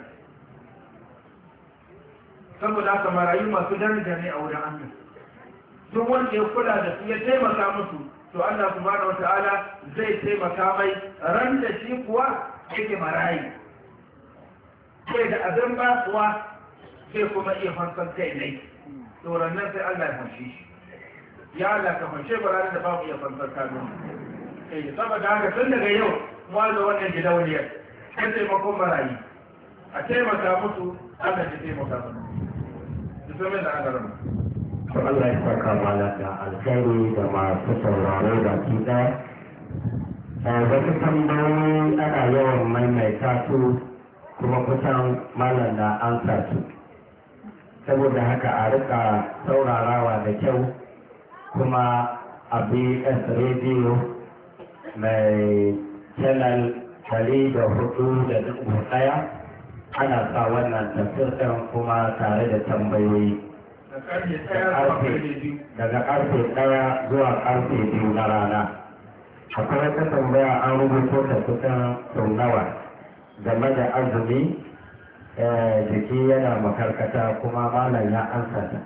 Saboda haka marayu masu daraja ne a wurin Allah. Duk wanda ya kula da su ya taimaka musu, to Allah subhanahu wata'ala zai taimaka mai ran da shi kuwa yake marayi. Sai da abin basuwa sai kuma iya fansan kai ne. To rannan sai Allah ya fanshi shi. Ya Allah ka fanshe barare da babu iya fansar kanu. Eh saboda haka tun daga yau mu da wannan gidauniyar sai taimakon marayi. A taimaka musu, Allah ya taimaka musu. Bismillah da Allah rahma. To Allah ya saka mana da alkhairi da masu sauraro baki ɗaya. Wasu tambayoyi ana yawan maimaita su kuma kusan malam na ansa su. Saboda haka a rika saurarawa da kyau, kuma a B S Radio mai channel ɗari da hudu da dubu ɗaya ana sa wannan tafsir ɗin kuma tare da tambayoyi. Daga ƙarfe ɗaya zuwa ƙarfe biyu na rana. akwai wata tambaya an rubuto ta kusan sau nawa game da azumi jiki yana makarkata kuma malam ya ansa ta.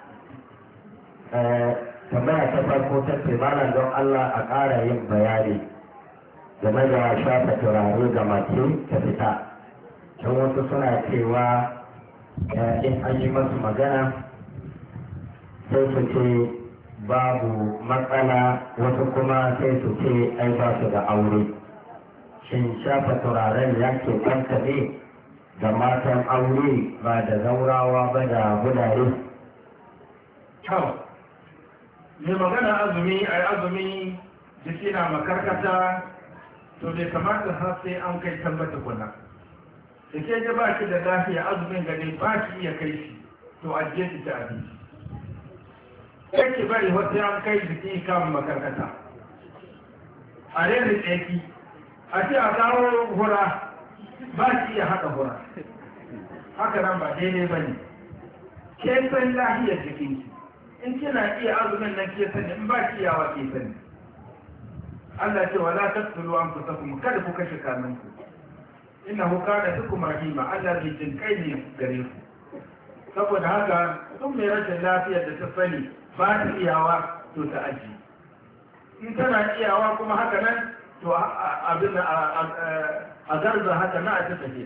Tambaya ta farko ta ce malam don Allah a ƙara yin bayani game da shafa turare ga mace ta fita. Don wasu suna cewa in an yi masu magana sai su ce babu matsala, wasu kuma sai su ce ai ba su da aure. Shin shafa turaren ya ke kwanta ne da matan aure ba da zaurawa ba da budare? Kyau, mai magana azumi a azumi jiki na makarkata, to bai kamata har sai an kai tabbata kuna. Da ke ji ba shi da lafiya azumin gani ba ki iya kai shi, to ajiye shi ta abinci. Kai ki bari wasu an kai jiki kan makarkata. A rere tsaki, a ce a kawo hura, ba ki iya haɗa hura. Haka nan ba daidai ba ne. Ke san lafiyar jikinki. In kina iya azumin nan ke sani, in ba ki yawa ke sani. Allah ce wala taqtulu anfusakum, kada ku kashe kanunku. Innahu kana bikum rahima, Allah zai jin kai ne gare ku. Saboda haka duk mai rashin lafiyar da ta sani ba ta iyawa to ta aji. In tana iyawa kuma haka nan to abin a garza haka na a ta tafiya.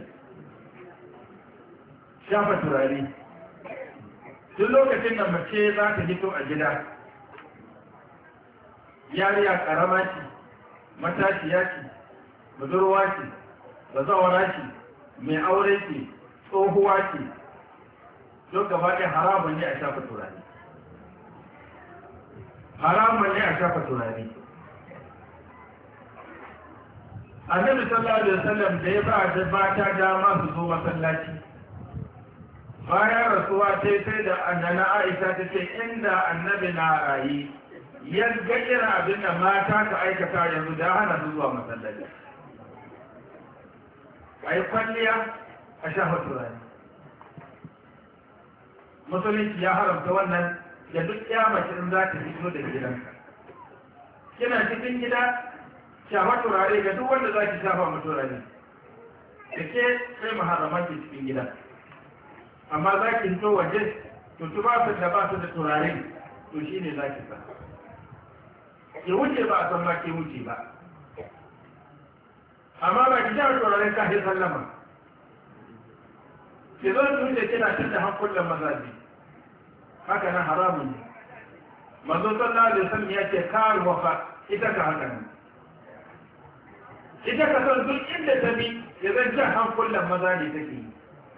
Shafa turare. Duk lokacin da mace za ta hito a gida, yariya karama ce, matashiya ce, budurwa ce, bazawara ce, mai aure ce, tsohuwa ce, duk gaba ɗaya haramun ne a shafa turare. Haramun ne a shafa turare. Annabi sallallahu alaihi wasallam da ya ba da mata dama su zo masallaci. Bayan rasuwa sai sai da annana Aisha ta ce inda annabi na rayi yadda irin abin da mata ka aikata yanzu da hana su zuwa masallaci. A yi kwalliya a shafa turare. Musulunci ya haramta wannan da duk ya mace in za ta fito da gidanka. Kina cikin gida shafa turare ga duk wanda za ki shafa mu turare. Da ke sai maharaman ki cikin gida. Amma za ki fito waje, to tufafin da ba su da turare, to shi ne za ki sa. Ki wuce ba a san ma ki wuce ba. Amma ba ki shafa turare ka shi sallama. Ki zo ki wuce kina cin da hankulan mazaji. Haka nan haramun ne. Mazo sallallahu alaihi wasallam ya ce kar wafa ita ka haka nan. Ita ka san duk inda ta bi ya zan jan hankulan maza ne take yi.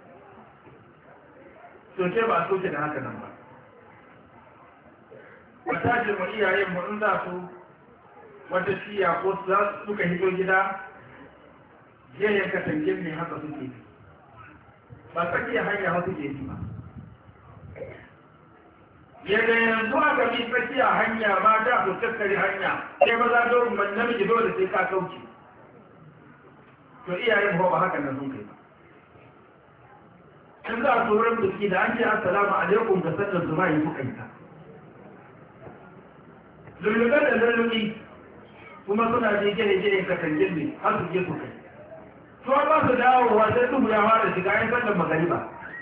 Soke ba a soke da haka nan ba. Wata ce mu iyayen mu in za su wata shiya ko za su suka hito gida, yayin katangin ne haka suke yi. Ba tsakiyar hanya haka suke yi ba. Yadda yanzu aka bi tsakiya hanya ba da su tattare hanya, sai maza don namiji dole sai ka kauce. To iyayen ba haka nan sun kai ba. In za a tsoron biki da an ce assalamu alaikum ga sallar zuma yi kuka yi ta. Lulluɓar da lulluɓi kuma suna je gine-gine katangin ne har su je su kai. Tuwa ba su dawowa sai duhu ya fara shiga yin sallar magariba.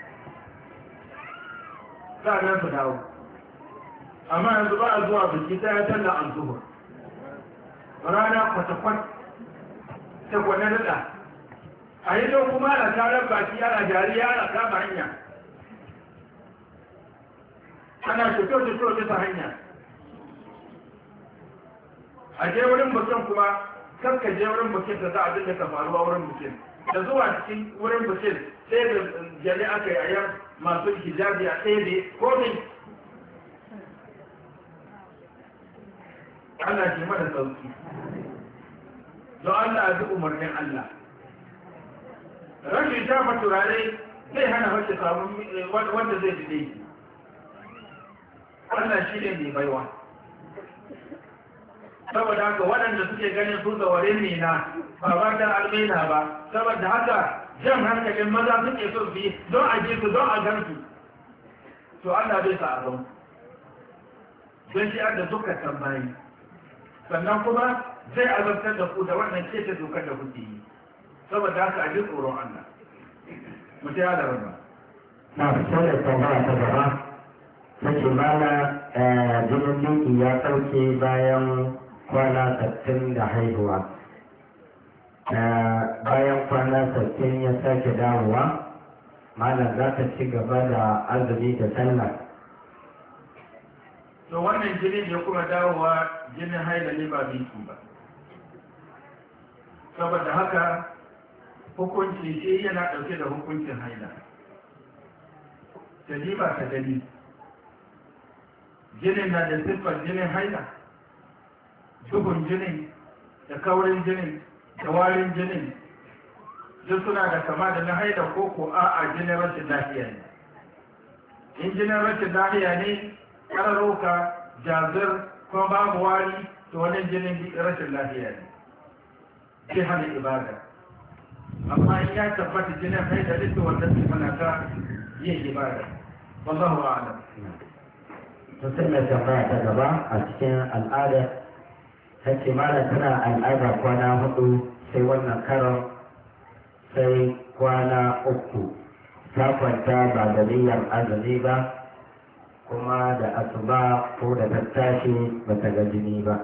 Sa'an su dawo. Amma yanzu ba a zuwa biki ta ya sallar an zuhur. Rana kwata-kwat ta gwanar da a yi don kuma ana tarar baki ana jariya ana kama hanya, ana fito-fito bisa hanya. A je wurin bukin kuma karka je wurin bukin da za a dinga ka faruwa wurin bukin, da zuwa cikin wurin bukin sai da jari aka yi ayar masu hijabi a tsaye da komi. Allah ke mana sauki don Allah a duk umarnin Allah. Rashin shafa turare zai hana wacce samun wanda zai jide shi. Wannan shi ne mai baiwa. Saboda haka waɗanda suke ganin su zaware ne na ba ba ta almena ba, saboda haka jan hankalin maza suke so su yi don a ji su don a gan su. To Allah bai sa a zau. Don shi da suka tambayi. Sannan kuma zai azabtar da ku da wannan keta dokar da kuke yi saboda haka a ji tsoron Allah mutum ya da rama na fito da tambaya ta gaba ta ce mana jinin liki ya ɗauke bayan kwana sattin da haihuwa bayan kwana sattin ya sake dawowa malam za ta ci gaba da azumi da sallah. to wannan jinin ya kuma dawowa jinin haila ne ba biki ba saboda haka hukunci shi yana ɗauke da hukuncin haila ta ba ta gani jinin na da siffar jinin haila duhun jinin da kaurin jinin da warin jinin duk suna da kama da na haila ko ko a'a jinin rashin lafiya ne in jinin rashin lafiya ne ƙararoka jazir kuma babu wari to wani jinin rashin lafiya ne sai hana ibada amma in ya tabbata jinin haila ne to wanda su hana ta yin ibada wallahu a'lam. to sai mai tambaya ta gaba a cikin al'ada ta ce malam tana al'ada kwana hudu sai wannan karon sai kwana uku ta kwanta ba da niyyar azumi ba kuma da asuba ko da tattashi ba ta ga jini ba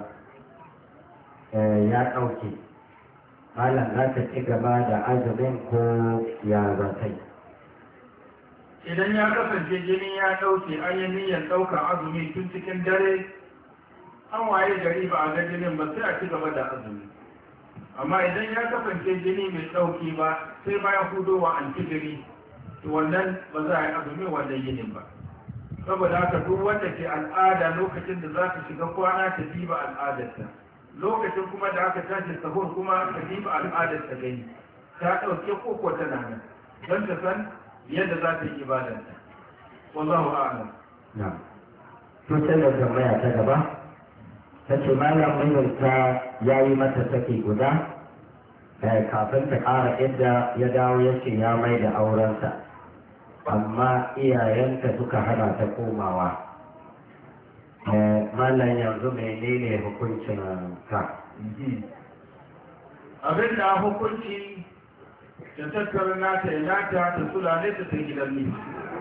ya ɗauke malam za ta ci gaba da azumin ko ya za ta yi. idan ya kasance jini ya ɗauke an yi niyyar ɗaukar azumi tun cikin dare an waye gari ba a ga jinin ba sai a ci gaba da azumi amma idan ya kasance jini mai ɗauki ba sai bayan hudowa alfijiri to wannan ba za a yi azumi wannan yinin ba saboda haka duk wanda ke al'ada lokacin da za ta shiga kwana ta diba al'adarta lokacin kuma da aka tashi sahur kuma ta diba al'adarta gani ta ɗauke koko tana nan don ta san yadda za ta yi ibadarta wallahu a'lam. na to sai da tambaya ta gaba ta ce malam mijinta ya yi mata saki guda kafin ta ƙara inda ya dawo ya ce ya mai da aurensa amma iyayenta suka hana ta komawa malam yanzu menene hukuncin ka. abin da hukunci ta tattara nata ya nata ta sulale ta ta gidan miji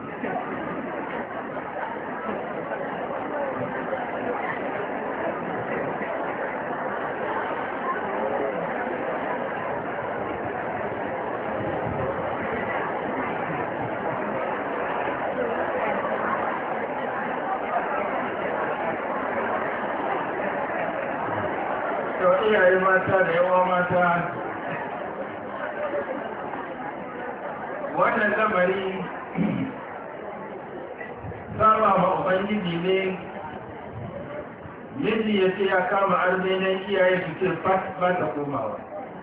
iyaye mata da yawa mata wannan lamari saba ma ubangiji ne miji ya ce ya kama armenin iyaye su ce fat ba ta komawa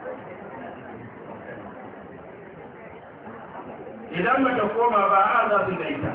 idan ba ta koma ba a za su da ita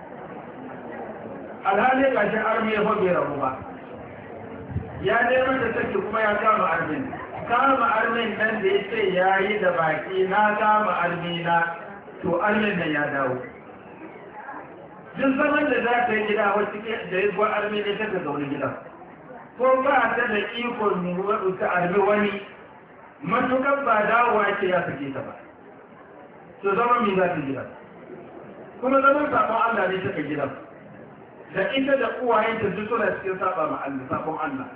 alhali ƙashin arme ya hobe rabu ba ya neman da take kuma ya kama armin kama armin nan da ya ce ya yi da baki na kama armina to armin nan ya dawo duk zaman da za ta yi gida wacce da ya zuwa armin ne ta zaune gida ko ba ta da ikon ta armi wani matukan ba dawowa ce ya sake ta ba to zaman mai za ta gida kuma zaman sabon Allah ne ta gida da ita da uwayenta duk suna cikin saba ma Allah sabon Allah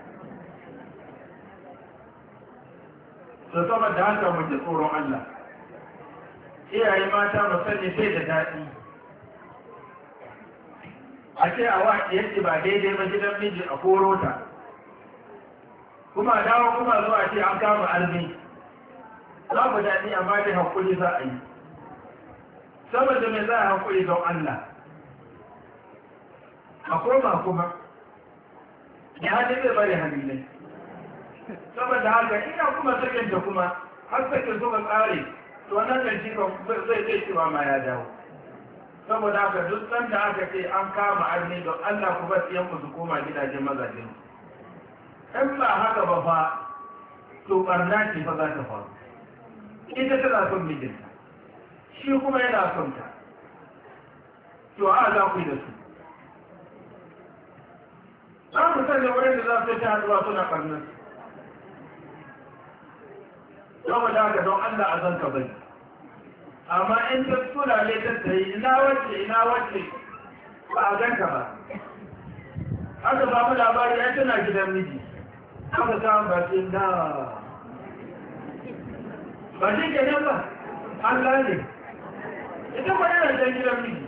da saboda haka mu ji tsoron Allah iyaye mata mu sani sai da daɗi a ce a wa yadda ba daidai ba gidan miji a koro ta kuma dawo kuma zuwa ce an kama armi za mu daɗi amma dai hankuli za a yi saboda mai za a hankuli don Allah a koma kuma ya haɗe zai bari hamilai saboda haka ina kuma sakin da kuma har sakin suka tsare to wannan ƙarshe zai zai cewa ma ya dawo saboda haka duk sanda aka ce an kama arni don Allah ku bar siyan su koma gidajen mazajen in ba haka ba fa to barna ce fa za ta faru ita tana son mijinta shi kuma yana son ta to a za ku yi da su za mu sanya wurin da za su ta haɗuwa suna ɓarnar saboda haka don Allah a zan ka bari amma in ta tulale ta tsaye ina wacce ina wacce ba a ganka ba aka ba mu labari ya tana gidan miji aka samu ba ce na ba shi ke nan ba Allah ne ita ba yana can gidan miji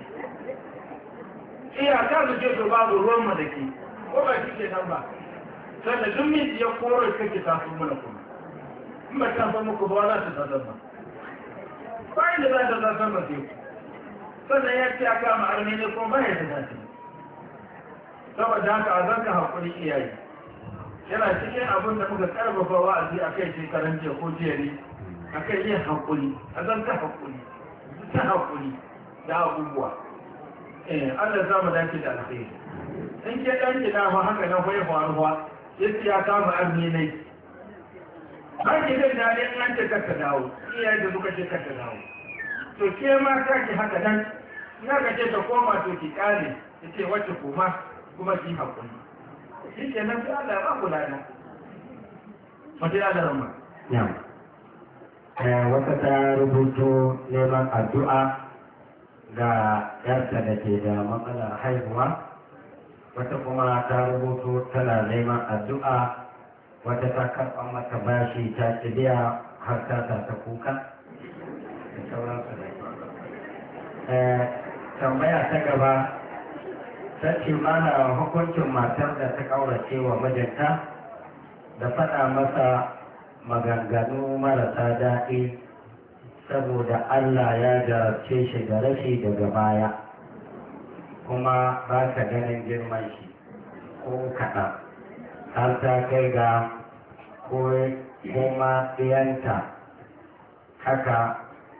iya ta su ce su babu ruwan mu da ke ko ba shi ke nan ba sannan duk miji ya koro kake taso mana kuma in ba ta san muku ba za ta tasar ba ba inda za ta tasar ba sai sannan ya ce aka ma arme ne kuma ba ya ta tasar saboda haka a zanka haƙuri iyaye yana cikin abin da muka karfafa wa'azi a kai shekaran jiya ko jiya ne a kai yin haƙuri a zanka haƙuri ta haƙuri da abubuwa eh Allah za mu dace da alkhairi in ke ɗan gida ma haka nan kwai faruwa yace ya kama arme ne ba ki jin daɗin an ce ka dawo iyaye da suka ce ka dawo to ke ma ka ki haka nan na ka ce ta koma to ki kare ki ce wacce koma kuma ki haƙuri shi ke nan sai Allah ya ba ku lada wata ya da rama wata ta rubuto neman addu'a ga yarta da ke da matsalar haihuwa wata kuma ta rubuto tana neman addu'a wata ta karɓar mata bashi ta ci biya har ta ta kuka da sauransu da tambaya ta gaba ta ce mana hukuncin matar da ta ƙaurace wa mijinta da faɗa masa maganganu marasa daɗi saboda Allah ya jarabce shi da rashi daga baya kuma ba ka ganin girman shi ko kaɗan har ta kai ga kuma ɗiyanta haka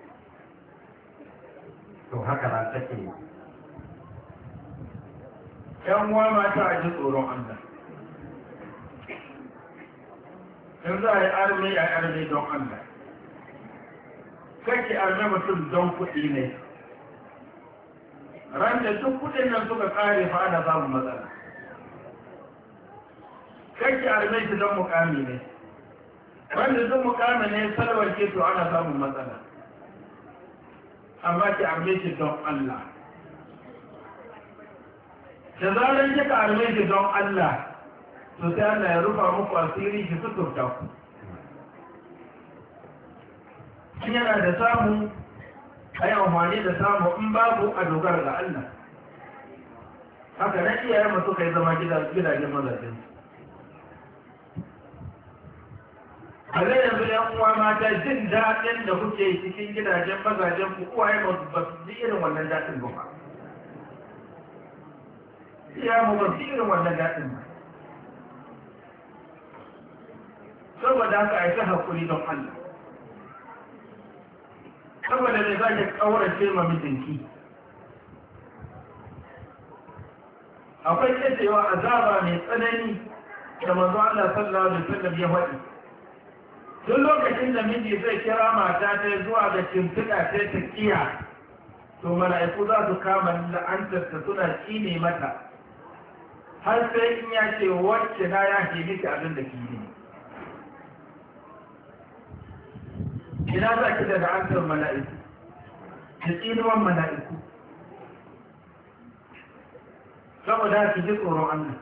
to haka nan take ‘yan uwa mata a ji tsoron Allah in za a yi arme a yi arme don Allah kake arme mutum don kuɗi ne ran da duk kuɗin nan suka ƙare fa ana samun matsala kake arme shi don mukami ne ran da duk mukami ne salwar ke to ana samun matsala amma ki arme shi don Allah da zarar kika arme shi don Allah to sai Allah ya rufa muku asiri ki suturta ku in yana da samu a yi amfani da samu in babu a dogara ga Allah haka na iyayen mu suka yi zama gidajen mazajen a zai yanzu yan uwa mata jin daɗin da kuke cikin gidajen mazajen ku uwaye ba su ji irin wannan daɗin ba iya mu ba su irin wannan daɗin ba saboda haka a yi ta haƙuri don Allah saboda ne za ki ƙaurace ma mijinki akwai kacewa azaba mai tsanani da manzo Allah sallallahu alaihi wasallam ya faɗi duk lokacin da miji zai kira mata ta zuwa ga cimtuka sai ta kiya to mala'iku za su kama la'antar ta suna kine mata har sai in ya ce wacce na ya ke miki abin da ke yi ina za ki da la'antar mala'iku da tsinuwan mala'iku saboda ki ji tsoron Allah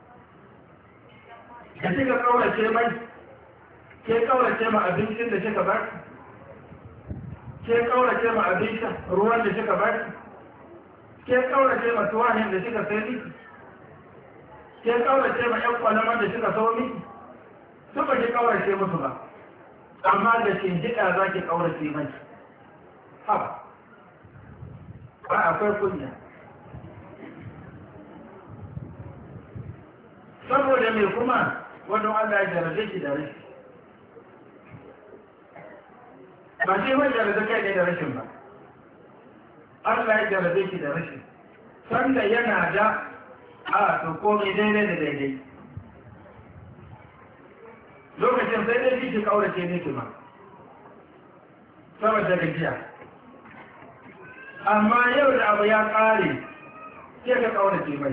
ka shiga kaurace mai ke kaurace ma abincin da kika baki ke kaurace ma abincin ruwan da kika baki ke kaurace ma tuwahin da kika sai miki ke kaurace ma yan kwalama da kika sau miki su ba ki kaurace musu ba amma da shinjiɗa za ki kaurace mai haba ba akwai kunya saboda mai kuma wadda Allah ya jarabe ki da rashi ba sai wani jarabe kai ne da rashin ba Allah ya jarabe ki da rashin sanda yana da a to komai daidai da daidai lokacin sai dai ki kaurace ne ki ma saboda gajiya amma yau da abu ya kare sai ka kaurace mai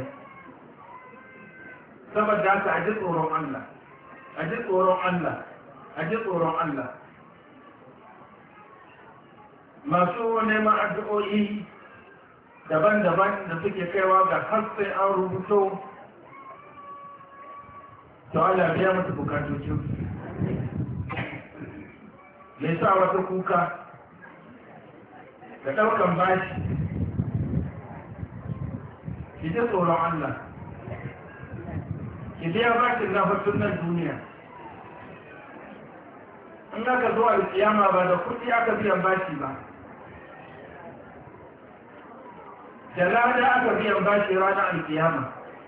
saboda haka a ji tsoron Allah a ji tsoron Allah a ji tsoron Allah masu neman addu'o'i daban-daban da suke kaiwa ga har sai an rubuto to Allah biya musu bukatocin mai sa wata kuka da ɗaukan bashi ki ji tsoron Allah ki biya bashin na fatun nan duniya in aka zo alkiyama ba da kuɗi aka biyan bashi ba da lada aka biyan bashi ranar alkiyama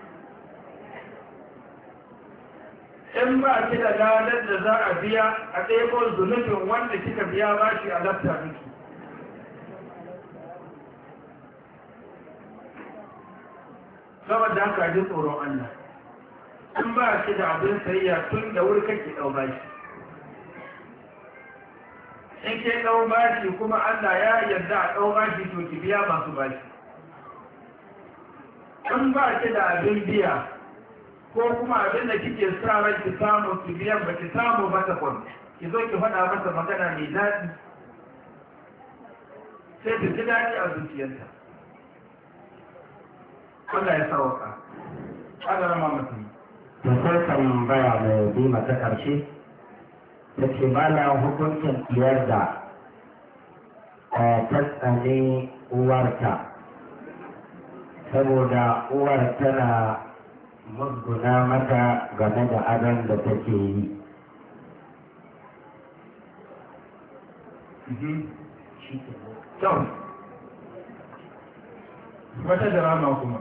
in ba ki da ladar da za a biya a ɗaya zunubin wanda kika biya bashi a lafta miki saboda haka ji tsoron Allah in ba ki da abin sayayya tun da wuri kake ɗau bashi in ke ɗau bashi kuma Allah ya yarda a ɗau bashi to ki biya masu bashi in ba ki da abin biya ko kuma abin da kike sa ran ki samu ki biyan ba ki samu ba ta kwan ki zo ki faɗa masa magana mai daɗi sai ta ji daɗi a zuciyarta Allah ya sauka Allah rama mutum da sai tambaya mai bi mata ƙarshe da ke bala hukuncin iyar da ta tsane uwarta saboda uwar tana musguna mata game da adon da take yi. Kyau, wata drama kuma.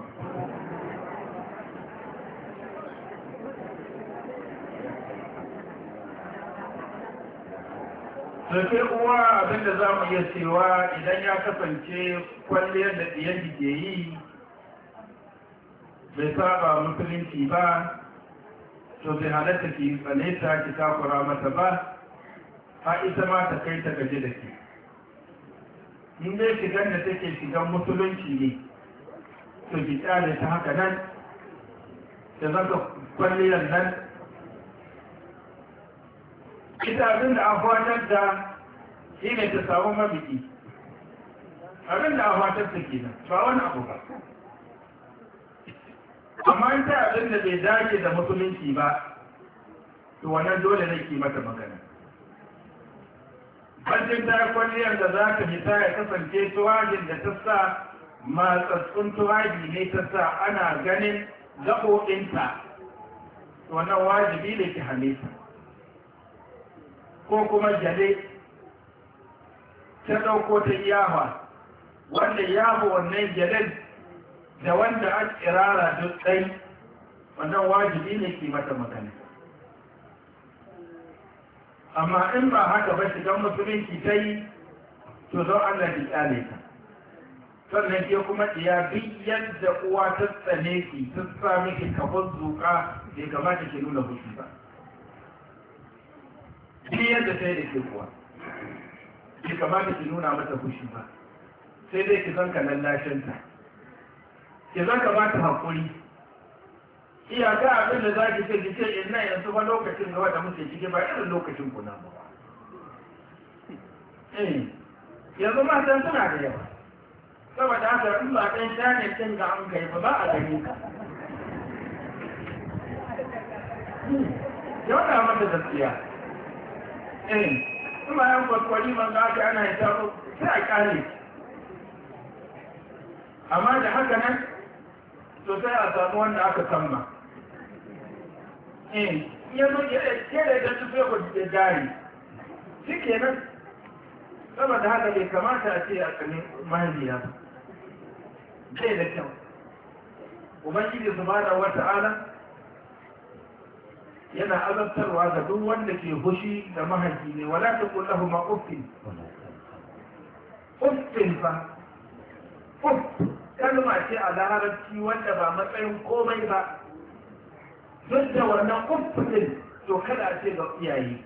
Sai uwa abinda za mu iya cewa idan ya kasance kwalliyar da ɗiyanki ke yi bai saba musulunci ba, to bai halatta ki tsane ta ki takura mata ba, ha ita ma ta kai ta gaji da ke. In dai shigan da take shigan musulunci ne, to ki tsare ta haka nan, da zaka kwalliyar nan. Ita abin da an fatar da shi ne ta samu mabiki, abin da an fatar ta ke nan, ba wani abu ba. Amma in ta abin da bai dace da musulunci ba, to wannan dole ne ki mata magana. Bajin ta kwalliyar da za ta fita ya kasance tuwajin da ta sa matsatsun tuwaji ne ta sa ana ganin gaɓoɓinta, wannan wajibi ne ki hane ta. Ko kuma jale ta ɗauko ta yawa, wanda yawo wannan jalen da wanda an kirara duk ɗai, wannan wajibi ne ki mata magana. Amma in ba haka ba shigan musulunci ta yi, to don Allah ki kyale ta. Sannan ke kuma iya duk yadda uwa ta tsane ki, ta sa miki kafin zuƙa, bai kamata ki nuna fushi ba. Duk yadda ta yi da ke kuwa, bai kamata ki nuna mata fushi ba, sai dai ki zanka lallashinta. Ki zanka ba ta haƙuri. Iyaka abin da za ki ce ki ce in nan yanzu ba lokacin da wadda muke ciki ba irin lokacin kuna ba. Eh, yanzu matan suna da yawa. Saboda haka in ba ɗan shanin cin ga an kai ba ba a gani ka. Yau da mata gaskiya. Eh, in ba yan kwakwari man za ka ana yi taro sai a ƙare. Amma da haka nan, to sai a samu wanda aka kama. Eh, yanzu ke da ta tufe ku da jari. Shi ke nan, saboda haka bai kamata a ce a kanin mahaliya ba. Bai da kyau. Ubangiji subhanahu wata'ala yana azabtarwa ga duk wanda ke hushi da mahaifi ne, wala ta kullahu ma uffin. Uffin fa, uff, kalma ce a larabci wanda ba matsayin komai ba. Duk da wannan uffin to kada a ce ga iyaye.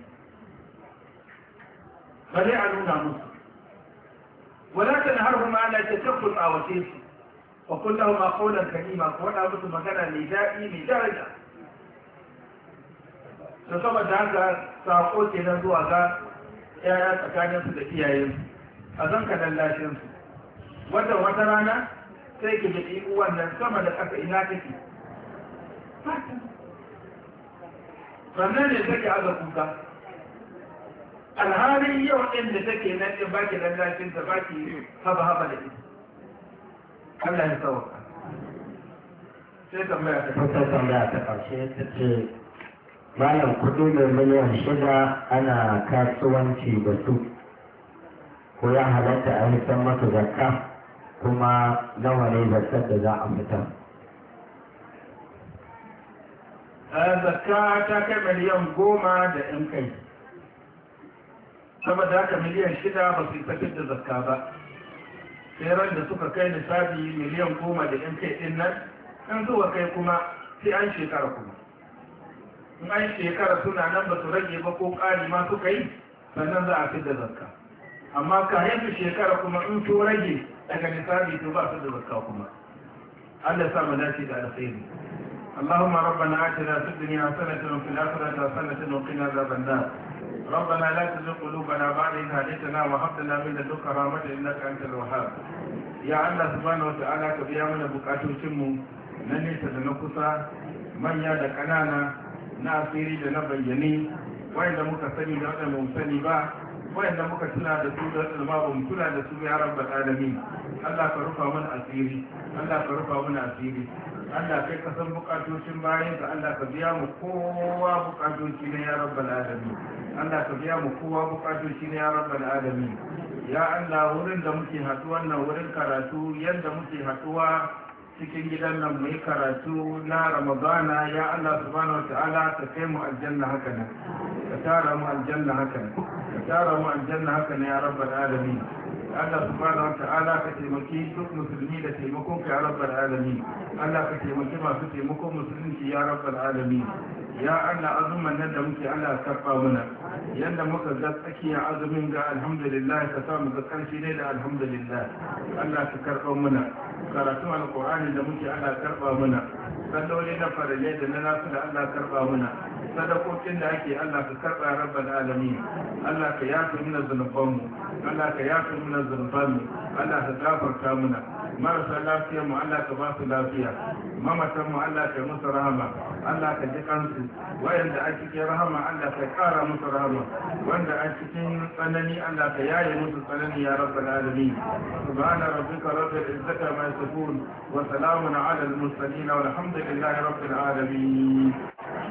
Ba zai a nuna musu. Wala ta na harfi ma'ana ce ta kutsawace su, wa kullahu ma kaunar kalima, ko waɗa musu magana mai daɗi mai daraja. Da saboda haka sako ke nan zuwa ga yaya tsakaninsu da iyayensu. a zanka lallashin su wata wata rana sai ki ji uwan nan sama da ƙasa ina take sannan ne take aza kuka alhalin yau ɗin da take nan ɗin baki lallashin ta baki haba haba da ita Allah ya sauka sai tambaya ta wata tambaya ta ƙarshe ta ce malam kuɗi mai miliyan shida ana kasuwanci da su ko ya halatta a yi san masa zakka kuma nawa ne zakkar da za a fitar. zakka ta kai miliyan goma da ɗan kai saboda haka miliyan shida ba su yi fitar da zakka ba sai ran da suka kai nisabi miliyan goma da ɗan kai ɗin nan an zuwa kai kuma sai an shekara kuma in an shekara suna nan ba su rage ba ko ƙari ma suka yi sannan za a fi da zakka amma kayan su shekara kuma in su rage daga nisabi to ba su da zakka kuma Allah ya sa mu dace da alkhairi اللهم ربنا آتنا في الدنيا حسنة وفي الآخرة حسنة وقنا عذاب النار ربنا لا تزغ قلوبنا بعد إذ هديتنا وهب لنا من لدنك رحمة إنك أنت الوهاب يا الله سبحانه وتعالى كبيا من بكاتوچin mu na nesa da na kusa manya da ƙanana na asiri da na bayyane wanda muka sani da wanda mu sani ba wanda muka tuna da su da wanda ba mu tuna da su ya rabbal alamin Allah ka rufa mana asiri Allah ka rufa mana asiri Allah kai ka san bukatocin bayan ka Allah ka biya mu kowa bukatoci ne ya rabbal alamin Allah ka biya mu kowa bukatoci ne ya rabbal alamin ya Allah wurin da muke haɗu wannan wurin karatu yadda muke haɗuwa cikin gidan nan mai karatu na Ramadana ya Allah subhanahu wa ta'ala ka kai mu aljanna haka nan ka tara mu aljanna haka nan ka tara mu aljanna haka nan ya rabbal alamin Allah subhanahu wa ta'ala ka taimaki duk musulmi da taimakon ka ya rabbal alamin Allah ka taimaki masu taimakon musulunci ya rabbal alamin ya Allah azumin nan da muke Allah ka karba mana yanda muka ga tsakiya azumin ga alhamdulillah ka sa mu ga karshe ne da alhamdulillah Allah ka karba mana karatun alqur'ani da muke Allah karba mana salloli na farale da na nasu da Allah karba mana sadakokin da ake Allah ka karba rabbal alamin Allah ka yafe mana zunubanmu Allah ka yafe mana zunubanmu Allah ka gafarta mana marasa lafiyar mu Allah ka ba su lafiya mamatan mu Allah ka musu rahama Allah ka ji kansu wayanda a cikin rahama Allah ka kara musu rahama wanda a cikin tsanani Allah ka yaye musu tsanani ya rabbal alamin subhana rabbika rabbil izzati ma yasifun wa salamun ala al mursalin walhamdulillahi rabbil alamin